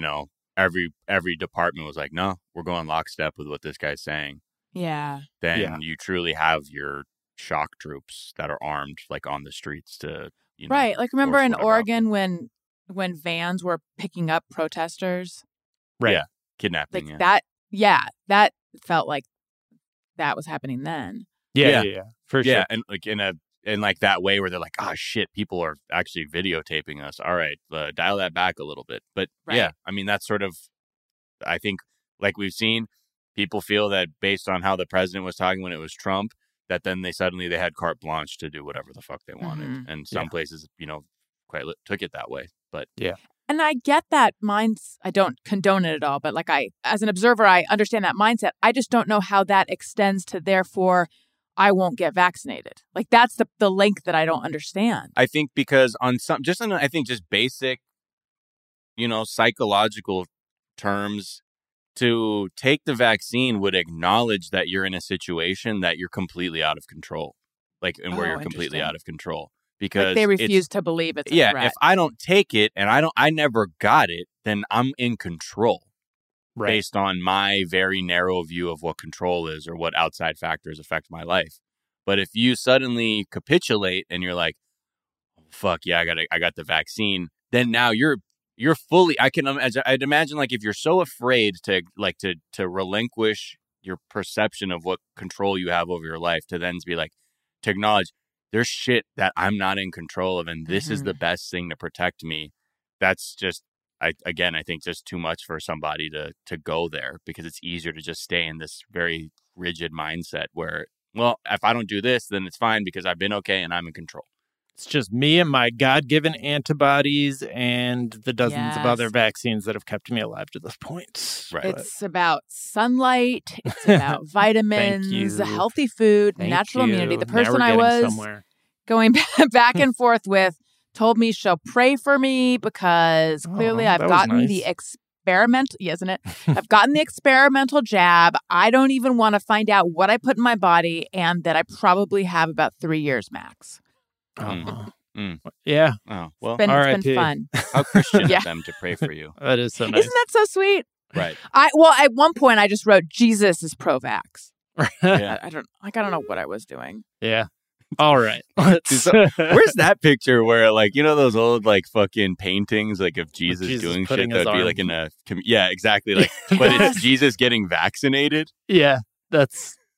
every department was like, no, we're going lockstep with what this guy's saying. Yeah. Then you truly have your shock troops that are armed, like on the streets to, right. Like remember in Oregon out. when vans were picking up protesters, right? Yeah, kidnapping. Like that. Yeah, that felt like that was happening then. Yeah, for sure. Yeah, and like in like that way where they're like, oh shit, people are actually videotaping us. All right, dial that back a little bit. But yeah, I mean that's sort of, I think, like we've seen, people feel that based on how the president was talking when it was Trump, that then they had carte blanche to do whatever the fuck they wanted. And some places, quite took it that way. But yeah. And I get that mindset. I don't condone it at all, but like as an observer, I understand that mindset. I just don't know how that extends to therefore I won't get vaccinated. Like that's the link that I don't understand. I think because on I think just basic, psychological terms, to take the vaccine would acknowledge that you're in a situation that you're completely out of control, where you're completely out of control. Because like they refuse to believe it's a threat. If I don't take it and I never got it, then I'm in control based on my very narrow view of what control is or what outside factors affect my life. But if you suddenly capitulate and you're like, oh, fuck yeah, I got the vaccine, then now you're fully, I'd imagine like if you're so afraid to relinquish your perception of what control you have over your life, to then be like, to acknowledge there's shit that I'm not in control of, and this is the best thing to protect me. That's just, I think just too much for somebody to go there, because it's easier to just stay in this very rigid mindset where, well, if I don't do this, then it's fine because I've been okay and I'm in control. It's just me and my God-given antibodies and the dozens of other vaccines that have kept me alive to this point. Right. It's about sunlight. It's about vitamins, healthy food, natural immunity. The person I was going back and forth with told me she'll pray for me because clearly I've gotten the experimental, isn't it? I've gotten the experimental jab. I don't even want to find out what I put in my body, and that I probably have about 3 years max. Yeah. Oh, well, it's been fun. How Christian of them to pray for you. That is so nice. Isn't that so sweet? Right. At one point I just wrote Jesus is pro-vax. Yeah. I don't know what I was doing. Yeah. All right. Where's that picture where, like, those old, like, fucking paintings, like, of Jesus doing shit that would be, like, in a... Yeah, exactly. Like, but it's Jesus getting vaccinated. Yeah, that's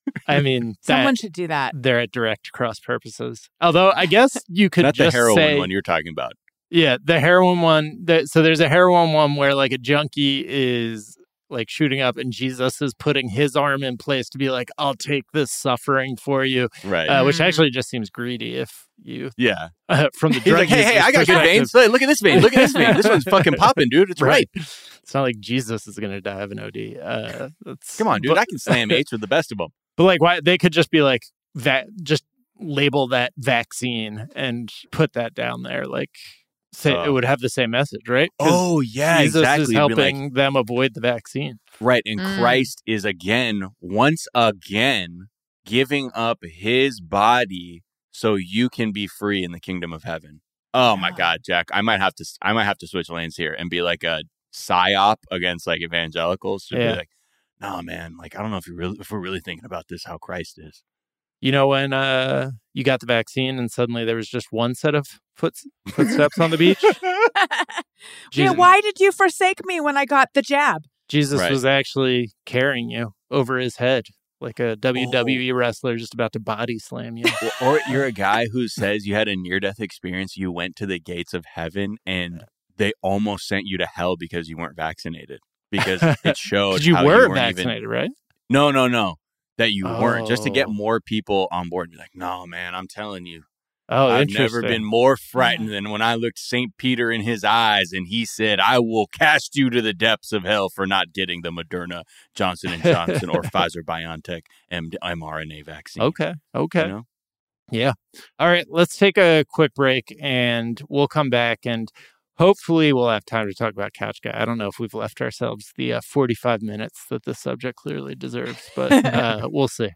I mean, Someone should do that. they're at direct cross purposes. Although I guess you could Not just the heroin say, one you're talking about. yeah, the heroin one. So there's a heroin one where like a junkie is like shooting up and Jesus is putting his arm in place to be like, I'll take this suffering for you. Right. Which actually just seems greedy if you, Yeah. From the He's like, hey, I got good veins. Hey, look at this vein. Look at this vein. This one's fucking popping, dude. It's right. It's not like Jesus is going to die of an OD. Come on, dude. I can slam H with the best of them. But like, why they could just be like that, just label that vaccine and put that down there. Like, say it would have the same message, right? Oh, yeah, Jesus exactly. is helping them avoid the vaccine. Right. And Christ is once again, giving up his body so you can be free in the kingdom of heaven. Oh my God, Jack. I might have to switch lanes here and be like a psyop against like evangelicals. To be like, no, man, like I don't know if we're really thinking about this, how Christ is. You know, when you got the vaccine and suddenly there was just one set of footsteps on the beach? Yeah, why did you forsake me when I got the jab? Jesus was actually carrying you over his head like a WWE wrestler just about to body slam you. Or you're a guy who says you had a near-death experience. You went to the gates of heaven and they almost sent you to hell because you weren't vaccinated. Because it showed you how were you weren't vaccinated, right? No. That you weren't. Just to get more people on board. Be like, no, man, I'm telling you. I've never been more frightened than when I looked St. Peter in his eyes and he said, I will cast you to the depths of hell for not getting the Moderna, Johnson & Johnson, or Pfizer-BioNTech mRNA vaccine. Okay. You know? Yeah. All right. Let's take a quick break and we'll come back and hopefully we'll have time to talk about Couch Guy. I don't know if we've left ourselves the 45 minutes that this subject clearly deserves, but we'll see.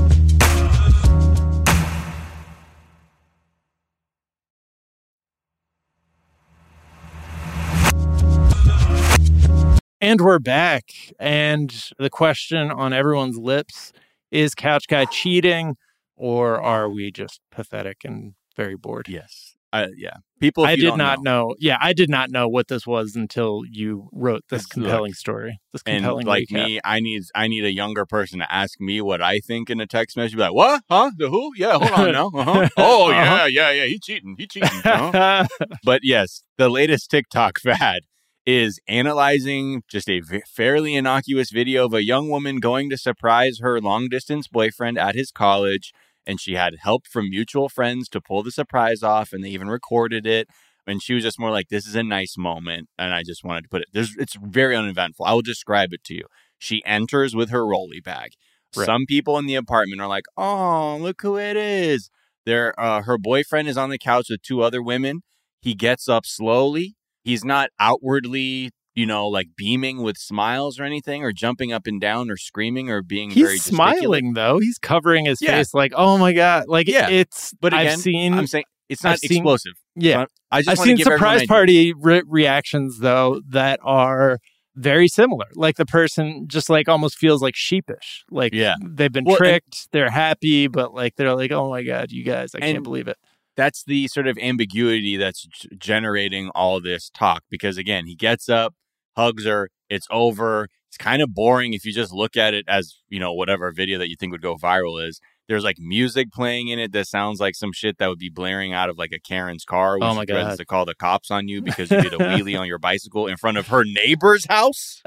And we're back. And the question on everyone's lips is Couch Guy cheating or are we just pathetic and very bored? Yes. Yeah. People, I did not know. Yeah, I did not know what this was until you wrote this compelling story. This compelling like recap. Me, I need a younger person to ask me what I think in a text message. Be like, what? Huh? The who? Yeah, hold on now. Oh, yeah. He cheating. But yes, the latest TikTok fad is analyzing just a fairly innocuous video of a young woman going to surprise her long-distance boyfriend at his college. And she had help from mutual friends to pull the surprise off. And they even recorded it. And she was just more like, this is a nice moment. And I just wanted to put it. It's very uneventful. I will describe it to you. She enters with her rolly bag. Right. Some people in the apartment are like, oh, look who it is. Her boyfriend is on the couch with two other women. He gets up slowly. He's not outwardly, like beaming with smiles or anything, or jumping up and down, or screaming, or being very He's smiling though. He's covering his face, like, oh my God, like it's. But again, I'm saying it's not explosive. Yeah, so I've seen surprise party reactions though that are very similar. Like the person just like almost feels like sheepish. Like they've been tricked. They're happy, but like they're like, oh my God, you guys, I can't believe it. That's the sort of ambiguity that's generating all this talk. Because again, he gets up, hugs her, it's over. It's kind of boring if you just look at it as, whatever video that you think would go viral is. There's like music playing in it that sounds like some shit that would be blaring out of like a Karen's car when she threatens to call the cops on you because you did a wheelie on your bicycle in front of her neighbor's house.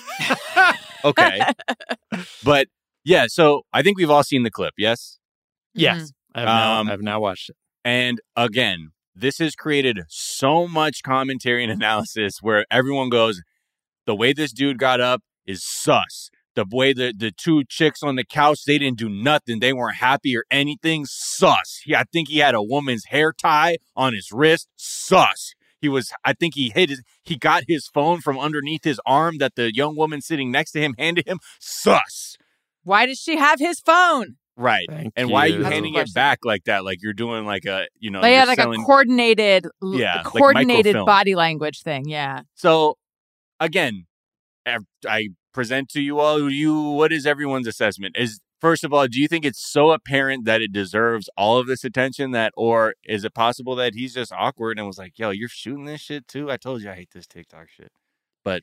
Okay. But yeah, so I think we've all seen the clip, yes? Yes. I've now watched it. And again, this has created so much commentary and analysis where everyone goes, the way this dude got up is sus. The way the two chicks on the couch, they didn't do nothing. They weren't happy or anything. Sus. I think he had a woman's hair tie on his wrist. Sus. He got his phone from underneath his arm that the young woman sitting next to him handed him. Sus. Why does she have his phone? Right. Thank why are you That's handing it back like that? Like you're doing like a, They had like a coordinated microfilm. body language thing. Yeah. So again, I present to you all, what is everyone's assessment? First of all, do you think it's so apparent that it deserves all of this attention or is it possible that he's just awkward and was like, yo, you're shooting this shit too? I told you I hate this TikTok shit. But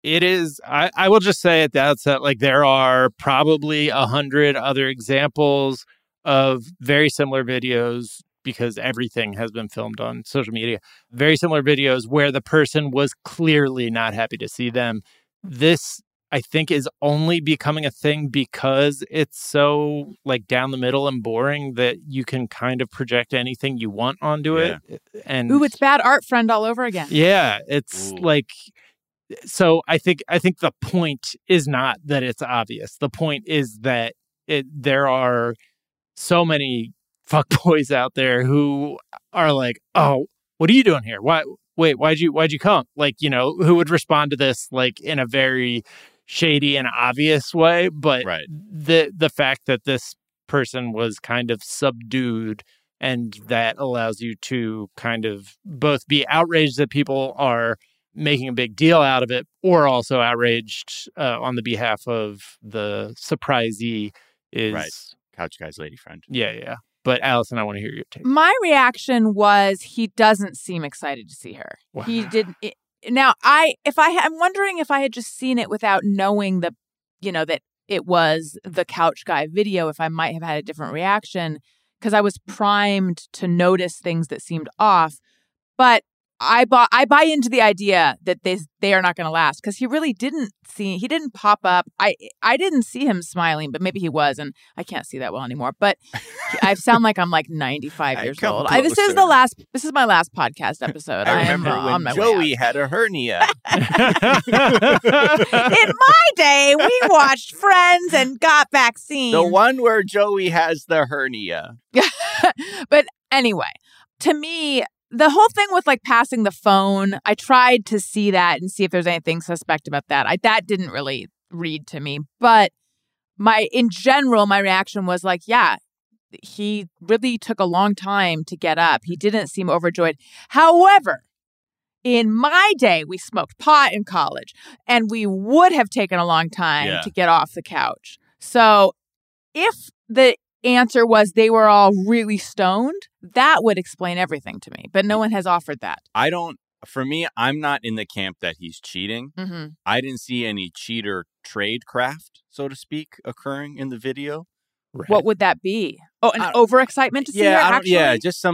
It is. I will just say at the outset, like there are probably 100 other examples of very similar videos because everything has been filmed on social media. Very similar videos where the person was clearly not happy to see them. This, I think, is only becoming a thing because it's so like down the middle and boring that you can kind of project anything you want onto it. And Ooh, it's bad art, friend, all over again. Yeah, it's like. So I think the point is not that it's obvious. The point is that there are so many fuckboys out there who are like, oh, what are you doing here? Why'd you come? Like, you know, who would respond to this like in a very shady and obvious way. But the fact that this person was kind of subdued, and that allows you to kind of both be outraged that people are making a big deal out of it, or also outraged on the behalf of the surprisee is Couch Guy's lady friend. Yeah. But Allison, I want to hear your take. My reaction was he doesn't seem excited to see her. Wow. He didn't. Now, I'm wondering if I had just seen it without knowing that it was the Couch Guy video, if I might have had a different reaction because I was primed to notice things that seemed off. But I buy into the idea that they are not going to last because he really didn't pop up. I didn't see him smiling, but maybe he was, and I can't see that well anymore. But I sound like I'm like 95 years old. This is my last podcast episode. I remember on my Joey had a hernia. In my day, we watched Friends and got vaccines. The one where Joey has the hernia. But anyway, to me, the whole thing with like passing the phone, I tried to see that and see if there's anything suspect about that. That didn't really read to me. But in general, my reaction was like, yeah, he really took a long time to get up. He didn't seem overjoyed. However, in my day, we smoked pot in college and we would have taken a long time to get off the couch. So if the answer was they were all really stoned, that would explain everything to me. But no one has offered that. For me, I'm not in the camp that he's cheating. Mm-hmm. I didn't see any cheater tradecraft, so to speak, occurring in the video. Right. What would that be? Oh, an overexcitement to see her, actually? Yeah, just some.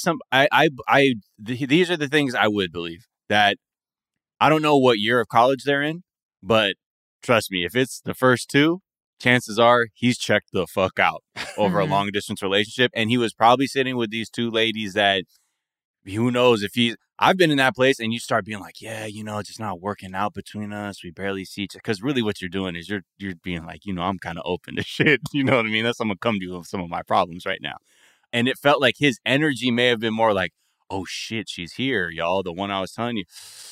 These are the things I would believe. That I don't know what year of college they're in, but trust me, if it's the first two, chances are he's checked the fuck out over a long distance relationship. And he was probably sitting with these two ladies that who knows if I've been in that place and you start being like, yeah, it's just not working out between us. We barely see each other. Because really what you're doing is you're being like, I'm kind of open to shit. You know what I mean? That's I'm going to come to you with some of my problems right now. And it felt like his energy may have been more like, oh shit, she's here, y'all. The one I was telling you,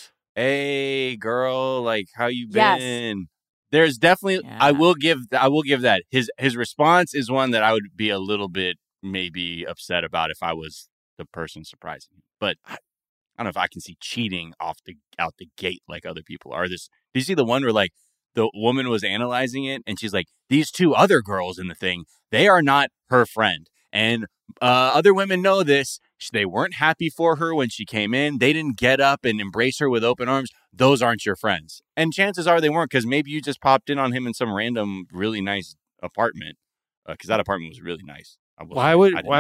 hey girl, like how you been? Yes. There's definitely, I will give that. His response is one that I would be a little bit maybe upset about if I was the person surprising him. But I don't know if I can see cheating out the gate like other people are. Did you see the one where like the woman was analyzing it and she's like, these two other girls in the thing, they are not her friend. And other women know this. They weren't happy for her when she came in. They didn't get up and embrace her with open arms. Those aren't your friends. And chances are they weren't, because maybe you just popped in on him in some random really nice apartment. Because that apartment was really nice. Why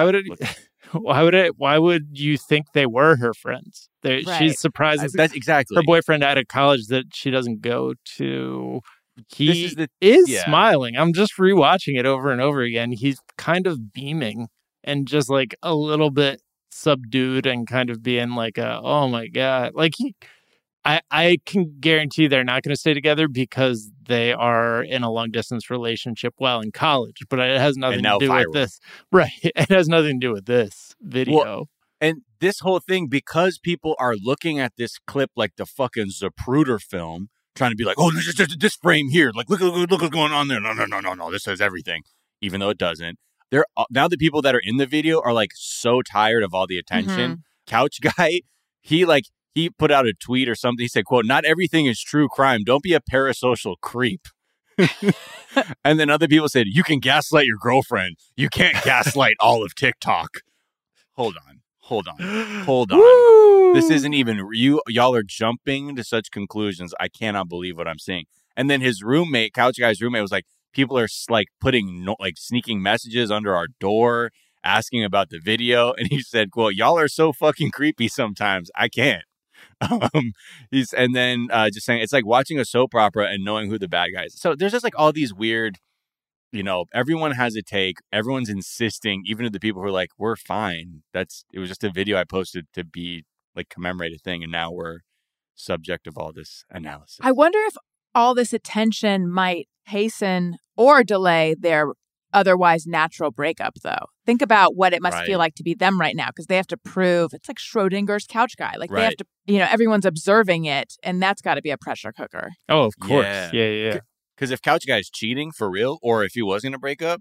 would you think they were her friends? She's surprised. That's exactly her boyfriend out of college that she doesn't go to. He is smiling. I'm just rewatching it over and over again. He's kind of beaming and just like a little bit subdued and kind of being like, oh my God. Like I can guarantee they're not going to stay together because they are in a long distance relationship while in college, but it has nothing to do with this. Right. It has nothing to do with this video. Well, and this whole thing, because people are looking at this clip like the fucking Zapruder film, trying to be like, oh, this frame here. Like, look what's going on there. No. This says everything, even though it doesn't. Now the people that are in the video are like so tired of all the attention. Mm-hmm. Couch Guy, he put out a tweet or something. He said, quote, not everything is true crime. Don't be a parasocial creep. And then other people said, you can gaslight your girlfriend. You can't gaslight all of TikTok. Hold hold on. Woo! This isn't even y'all are jumping to such conclusions. I cannot believe what I'm seeing. And then his roommate, Couch Guy's roommate, was like, people are like putting like sneaking messages under our door, asking about the video. And he said, well, y'all are so fucking creepy sometimes. I can't. And then just saying it's like watching a soap opera and knowing who the bad guy is. So there's just like all these weird, everyone has a take. Everyone's insisting, even to the people who are like, we're fine. It was just a video I posted to be like commemorate a thing. And now we're subject of all this analysis. I wonder if all this attention might hasten or delay their otherwise natural breakup, though. Think about what it must feel like to be them right now, because they have to prove it's like Schrodinger's couch guy. Like they have to, everyone's observing it, and that's got to be a pressure cooker. Oh, of course. Yeah. Because if Couch Guy's cheating for real, or if he was going to break up,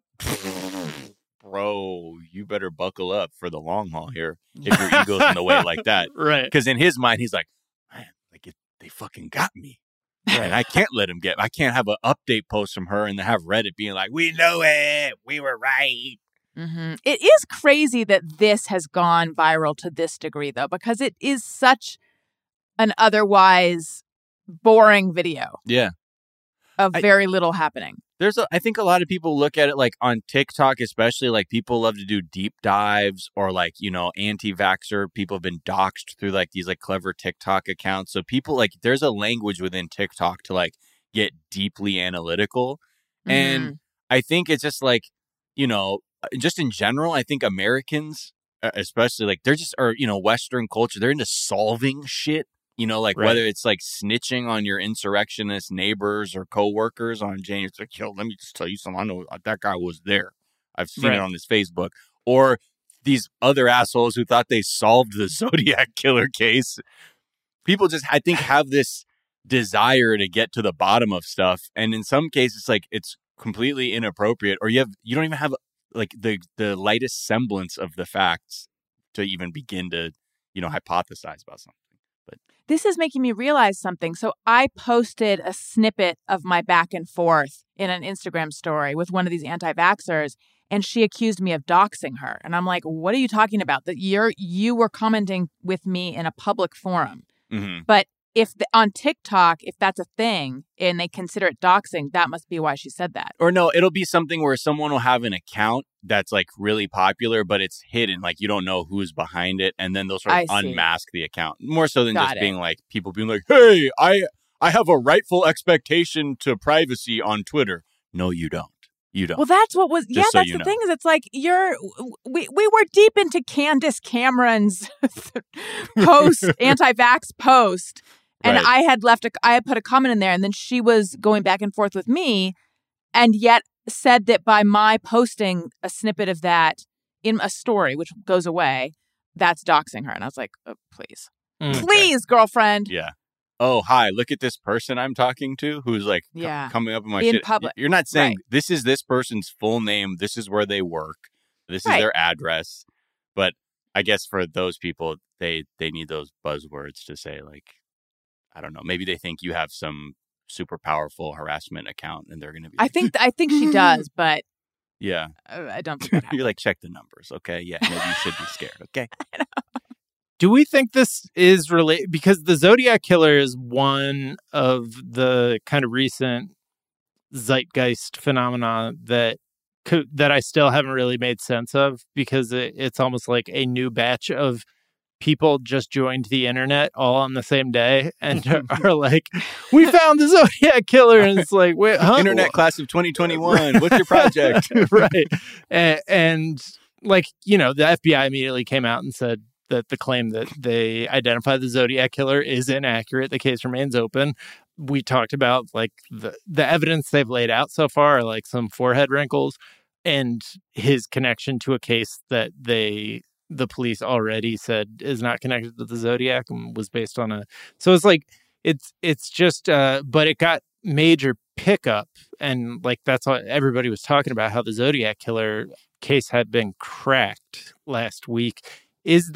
bro, you better buckle up for the long haul here if your ego's in the way like that. Right. Because in his mind, he's like, man, they fucking got me. And I can't let him I can't have an update post from her and then have Reddit being like, we know it. We were right. Mm-hmm. It is crazy that this has gone viral to this degree, though, because it is such an otherwise boring video. Yeah. Of very little happening. I think a lot of people look at it like on TikTok, especially like people love to do deep dives or like, anti-vaxxer people have been doxxed through like these like clever TikTok accounts. So people like there's a language within TikTok to like get deeply analytical. Mm-hmm. And I think it's just like, just in general, I think Americans, especially like they're just, or, Western culture, they're into solving shit. Whether it's like snitching on your insurrectionist neighbors or coworkers on January, it's like, yo, let me just tell you something. I know that guy was there. I've seen it on his Facebook. Or these other assholes who thought they solved the Zodiac killer case. People just, I think, have this desire to get to the bottom of stuff. And in some cases, like it's completely inappropriate, or you don't even have like the lightest semblance of the facts to even begin to, hypothesize about something. But this is making me realize something. So I posted a snippet of my back and forth in an Instagram story with one of these anti-vaxxers, and she accused me of doxing her. And I'm like, what are you talking about? That you were commenting with me in a public forum. Mm-hmm. But on TikTok, if that's a thing and they consider it doxing, that must be why she said that. Or no, it'll be something where someone will have an account that's like really popular, but it's hidden. Like you don't know who's behind it. And then they'll sort of unmask the account more so than being like people being like, hey, I have a rightful expectation to privacy on Twitter. No, you don't. You don't. Well, that's what was. Just that's the thing is, it's like we were deep into Candace Cameron's anti-vax post. And I had put a comment in there, and then she was going back and forth with me, and yet said that by my posting a snippet of that in a story, which goes away, that's doxing her. And I was like, oh, please, girlfriend. Yeah. Oh, hi, look at this person I'm talking to who's like coming up in my shit. Public. You're not saying this is this person's full name. This is where they work. This is their address. But I guess for those people, they need those buzzwords to say like, I don't know. Maybe they think you have some super powerful harassment account, and they're going to be. I think she does, but yeah, I don't think you're like check the numbers, okay? Yeah, maybe you should be scared, okay? Do we think this is related? Because the Zodiac killer is one of the kind of recent zeitgeist phenomena that I still haven't really made sense of, because it's almost like a new batch of people just joined the internet all on the same day and are like, we found the Zodiac killer. And it's like, wait, huh? Internet class of 2021. What's your project? Right. And like, the FBI immediately came out and said that the claim that they identified the Zodiac killer is inaccurate. The case remains open. We talked about like the evidence they've laid out so far, like some forehead wrinkles and his connection to a case that the police already said is not connected to the Zodiac and was based on so it's like, it's just, but it got major pickup. And like, that's what everybody was talking about, how the Zodiac killer case had been cracked last week. Is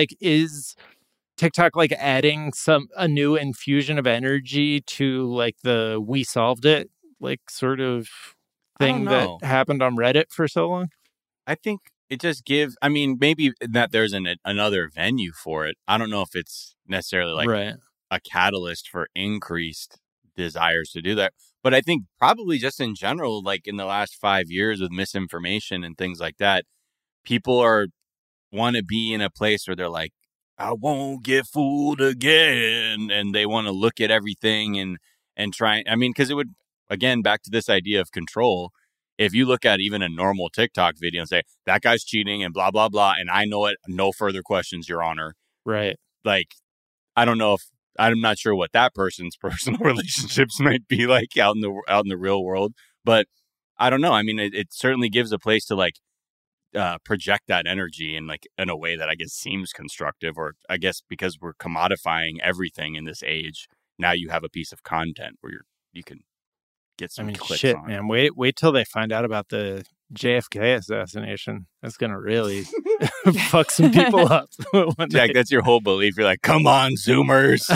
TikTok like adding a new infusion of energy to like the we solved it like sort of thing that happened on Reddit for so long? I think it just gives, I mean, maybe that there's another venue for it. I don't know if it's necessarily like Right. a catalyst for increased desires to do that. But I think probably just in general, like in the last 5 years with misinformation and things like that, people want to be in a place where they're like, I won't get fooled again. And they want to look at everything and try. I mean, because it would, again, back to this idea of control. If you look at even a normal TikTok video and say, that guy's cheating and blah, blah, blah, and I know it, no further questions, Your Honor. Right. Like, I don't know if, I'm not sure what that person's personal relationships might be like out in the real world. But I don't know. I mean, it certainly gives a place to like, project that energy in like in a way that I guess seems constructive, or I guess because we're commodifying everything in this age, now you have a piece of content where you can get some clicks shit, on. man. Wait till they find out about the JFK assassination. That's gonna really fuck some people up. Jack, that's your whole belief. You're like, come on, Zoomers,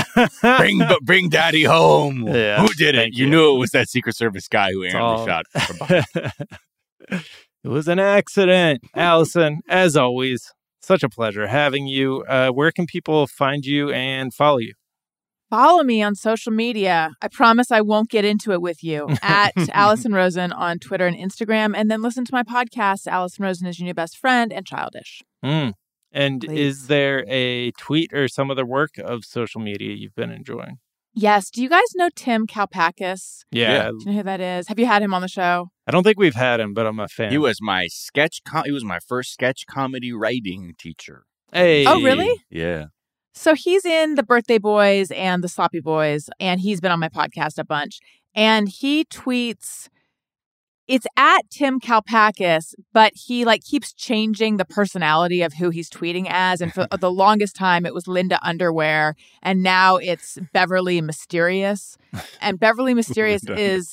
bring Daddy home. Yeah, who did it? You knew it was that Secret Service guy who errantly shot from behind. It was an accident. Allison, as always, such a pleasure having you. Where can people find you and follow you? Follow me on social media. I promise I won't get into it with you. At Allison Rosen on Twitter and Instagram. And then listen to my podcast, Allison Rosen is Your New Best Friend, and Childish. And Please. Is there a tweet or some other work of social media you've been enjoying? Yes. Do you guys know Tim Kalpakis? Yeah. Do you know who that is? Have you had him on the show? I don't think we've had him, but I'm a fan. He was my he was my first sketch comedy writing teacher. Hey. Oh, really? Yeah. So he's in The Birthday Boys and The Sloppy Boys, and he's been on my podcast a bunch. And he tweets, it's at Tim Kalpakis, but he like keeps changing the personality of who he's tweeting as. And for the longest time, it was Linda Underwear, and now it's Beverly Mysterious. And Beverly Mysterious is,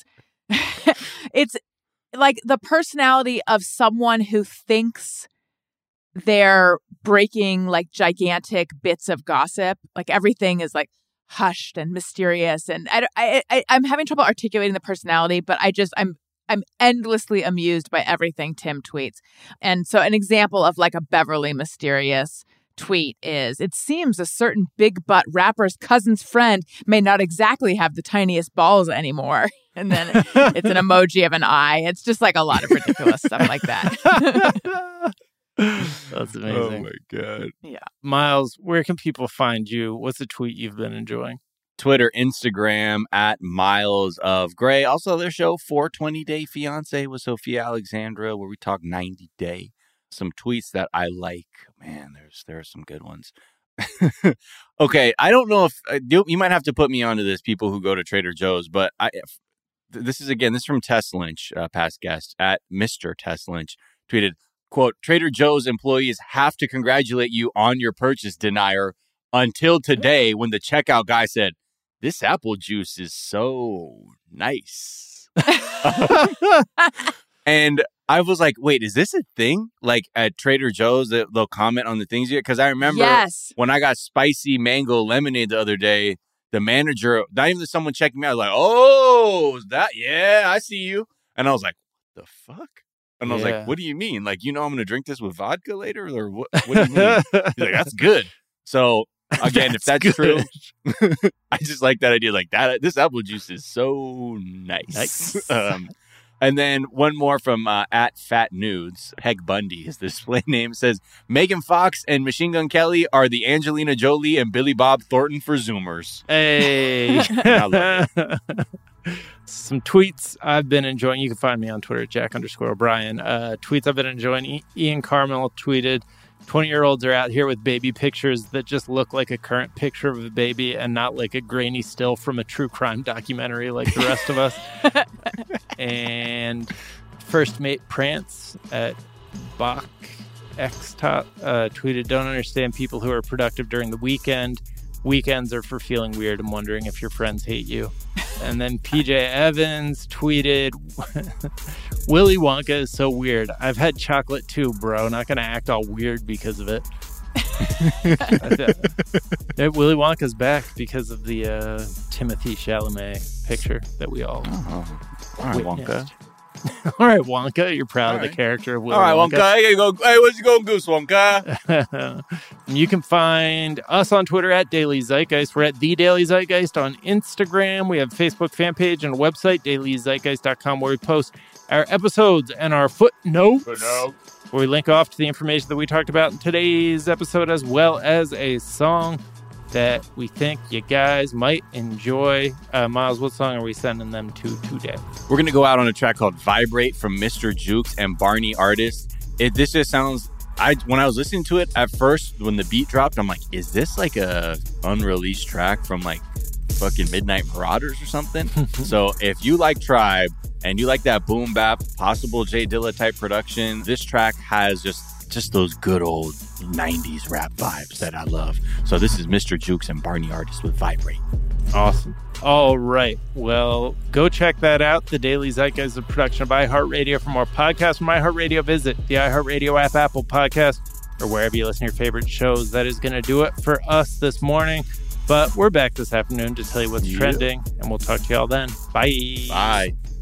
it's like the personality of someone who thinks they're breaking like gigantic bits of gossip. Like everything is like hushed and mysterious. And I'm having trouble articulating the personality, but I'm endlessly amused by everything Tim tweets. And so an example of like a Beverly Mysterious tweet is, it seems a certain big butt rapper's cousin's friend may not exactly have the tiniest balls anymore. And then it's an emoji of an eye. It's just like a lot of ridiculous stuff like that. That's amazing. Oh, my God. Yeah. Miles, where can people find you? What's a tweet you've been enjoying? Twitter, Instagram, at Miles of Gray. Also, their show, 420 Day Fiance with Sophia Alexandra, where we talk 90 Day. Some tweets that I like. Man, there are some good ones. Okay, I don't know if you might have to put me onto this, people who go to Trader Joe's, but this is from Tess Lynch, past guest, at Mr. Tess Lynch, tweeted, quote, Trader Joe's employees have to congratulate you on your purchase, denier, until today when the checkout guy said, this apple juice is so nice. And I was like, wait, is this a thing? Like at Trader Joe's, they'll comment on the things you get? Because I remember when I got spicy mango lemonade the other day, the manager, not even someone checking me out, was like, oh, I see you. And I was like, what the fuck? And I was like, what do you mean? Like, I'm going to drink this with vodka later? Or what do you mean? He's like, that's good. So, again, if that's true, I just like that idea. Like, this apple juice is so nice. And then one more from at Fat Nudes. Peg Bundy, his display name, says, Megan Fox and Machine Gun Kelly are the Angelina Jolie and Billy Bob Thornton for Zoomers. Hey. I love it. Some tweets I've been enjoying. You can find me on Twitter at Jack_O'Brien. Tweets I've been enjoying. Ian Carmel tweeted, 20-year-olds are out here with baby pictures that just look like a current picture of a baby and not like a grainy still from a true crime documentary like the rest of us. And First Mate Prance at Bach X-Top tweeted, don't understand people who are productive during the weekend. Weekends are for feeling weird and wondering if your friends hate you. And then PJ Evans tweeted, Willy Wonka is so weird. I've had chocolate too, bro. Not going to act all weird because of it. Willy Wonka's back because of the Timothée Chalamet picture that we all all right, witnessed. Wonka. All right, Wonka, you're proud All of the right. character of Willy All right, Wonka. Here you go. Hey, where's you going, Goose Wonka? You can find us on Twitter at Daily Zeitgeist. We're at The Daily Zeitgeist on Instagram. We have a Facebook fan page and a website, dailyzeitgeist.com, where we post our episodes and our footnotes, where we link off to the information that we talked about in today's episode, as well as a song that we think you guys might enjoy. Miles, what song are we sending them to today? We're going to go out on a track called Vibrate from Mr. Jukes and Barney Artist. This just sounds... when I was listening to it at first, when the beat dropped, I'm like, is this like a unreleased track from like fucking Midnight Marauders or something? So if you like Tribe and you like that boom bap, possible Jay Dilla type production, this track has just those good old 90s rap vibes that I love. So this is Mr. Jukes and Barney Artist with Vibrate. Awesome. All right. Well, go check that out. The Daily Zeitgeist is a production of iHeartRadio. For more podcasts from iHeartRadio, visit the iHeartRadio app, Apple Podcast, or wherever you listen to your favorite shows. That is going to do it for us this morning. But we're back this afternoon to tell you what's trending, and we'll talk to y'all then. Bye. Bye.